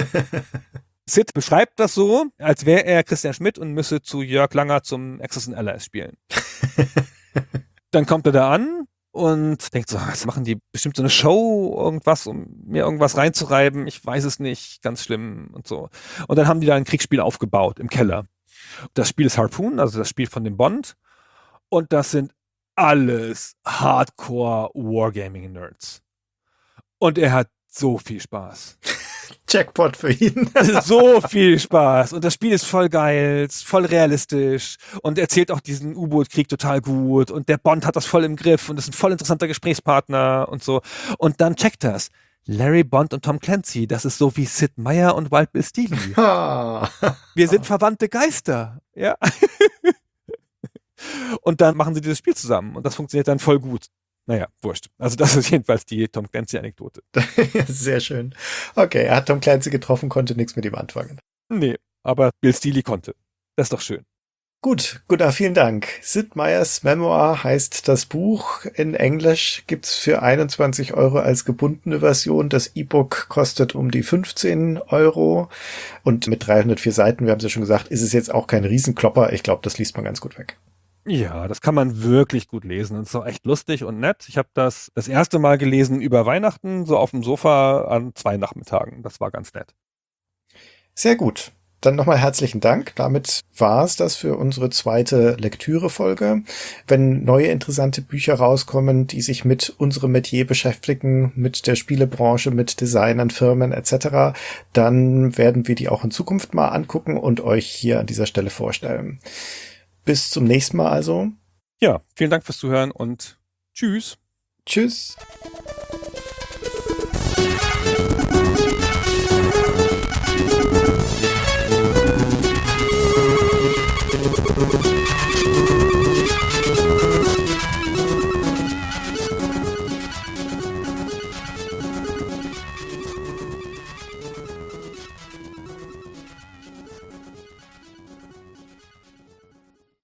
S4: Sid beschreibt das so, als wäre er Christian Schmidt und müsse zu Jörg Langer zum Axis and Allies spielen. Dann kommt er da an und denkt so, jetzt machen die bestimmt so eine Show, irgendwas, um mir irgendwas reinzureiben. Ich weiß es nicht, ganz schlimm und so. Und dann haben die da ein Kriegsspiel aufgebaut im Keller. Das Spiel ist Harpoon, also das Spiel von dem Bond. Und das sind alles Hardcore-Wargaming-Nerds. Und er hat so viel Spaß.
S3: Jackpot für ihn.
S4: So viel Spaß. Und das Spiel ist voll geil, ist voll realistisch und erzählt auch diesen U-Boot-Krieg total gut. Und der Bond hat das voll im Griff und ist ein voll interessanter Gesprächspartner und so. Und dann checkt das. Larry Bond und Tom Clancy, das ist so wie Sid Meier und Wild Bill Steely. Wir sind verwandte Geister. Ja. Und dann machen sie dieses Spiel zusammen und das funktioniert dann voll gut. Naja, wurscht. Also das ist jedenfalls die Tom Clancy-Anekdote.
S3: Sehr schön. Okay, er hat Tom Clancy getroffen, konnte nichts mit ihm anfangen.
S4: Nee, aber Bill Steely konnte. Das ist doch schön.
S3: Gut, gut, vielen Dank. Sid Meier's Memoir heißt das Buch. In Englisch gibt's für einundzwanzig Euro als gebundene Version. Das E-Book kostet um die fünfzehn Euro. Und mit dreihundertvier Seiten, wir haben es ja schon gesagt, ist es jetzt auch kein Riesenklopper. Ich glaube, das liest man ganz gut weg.
S4: Ja, das kann man wirklich gut lesen. Und es ist auch echt lustig und nett. Ich habe das das erste Mal gelesen über Weihnachten, so auf dem Sofa an zwei Nachmittagen. Das war ganz nett.
S3: Sehr gut. Dann nochmal herzlichen Dank. Damit war es das für unsere zweite Lektüre-Folge. Wenn neue interessante Bücher rauskommen, die sich mit unserem Metier beschäftigen, mit der Spielebranche, mit Designern, Firmen et cetera, dann werden wir die auch in Zukunft mal angucken und euch hier an dieser Stelle vorstellen. Bis zum nächsten Mal also.
S4: Ja, vielen Dank fürs Zuhören und tschüss.
S3: Tschüss.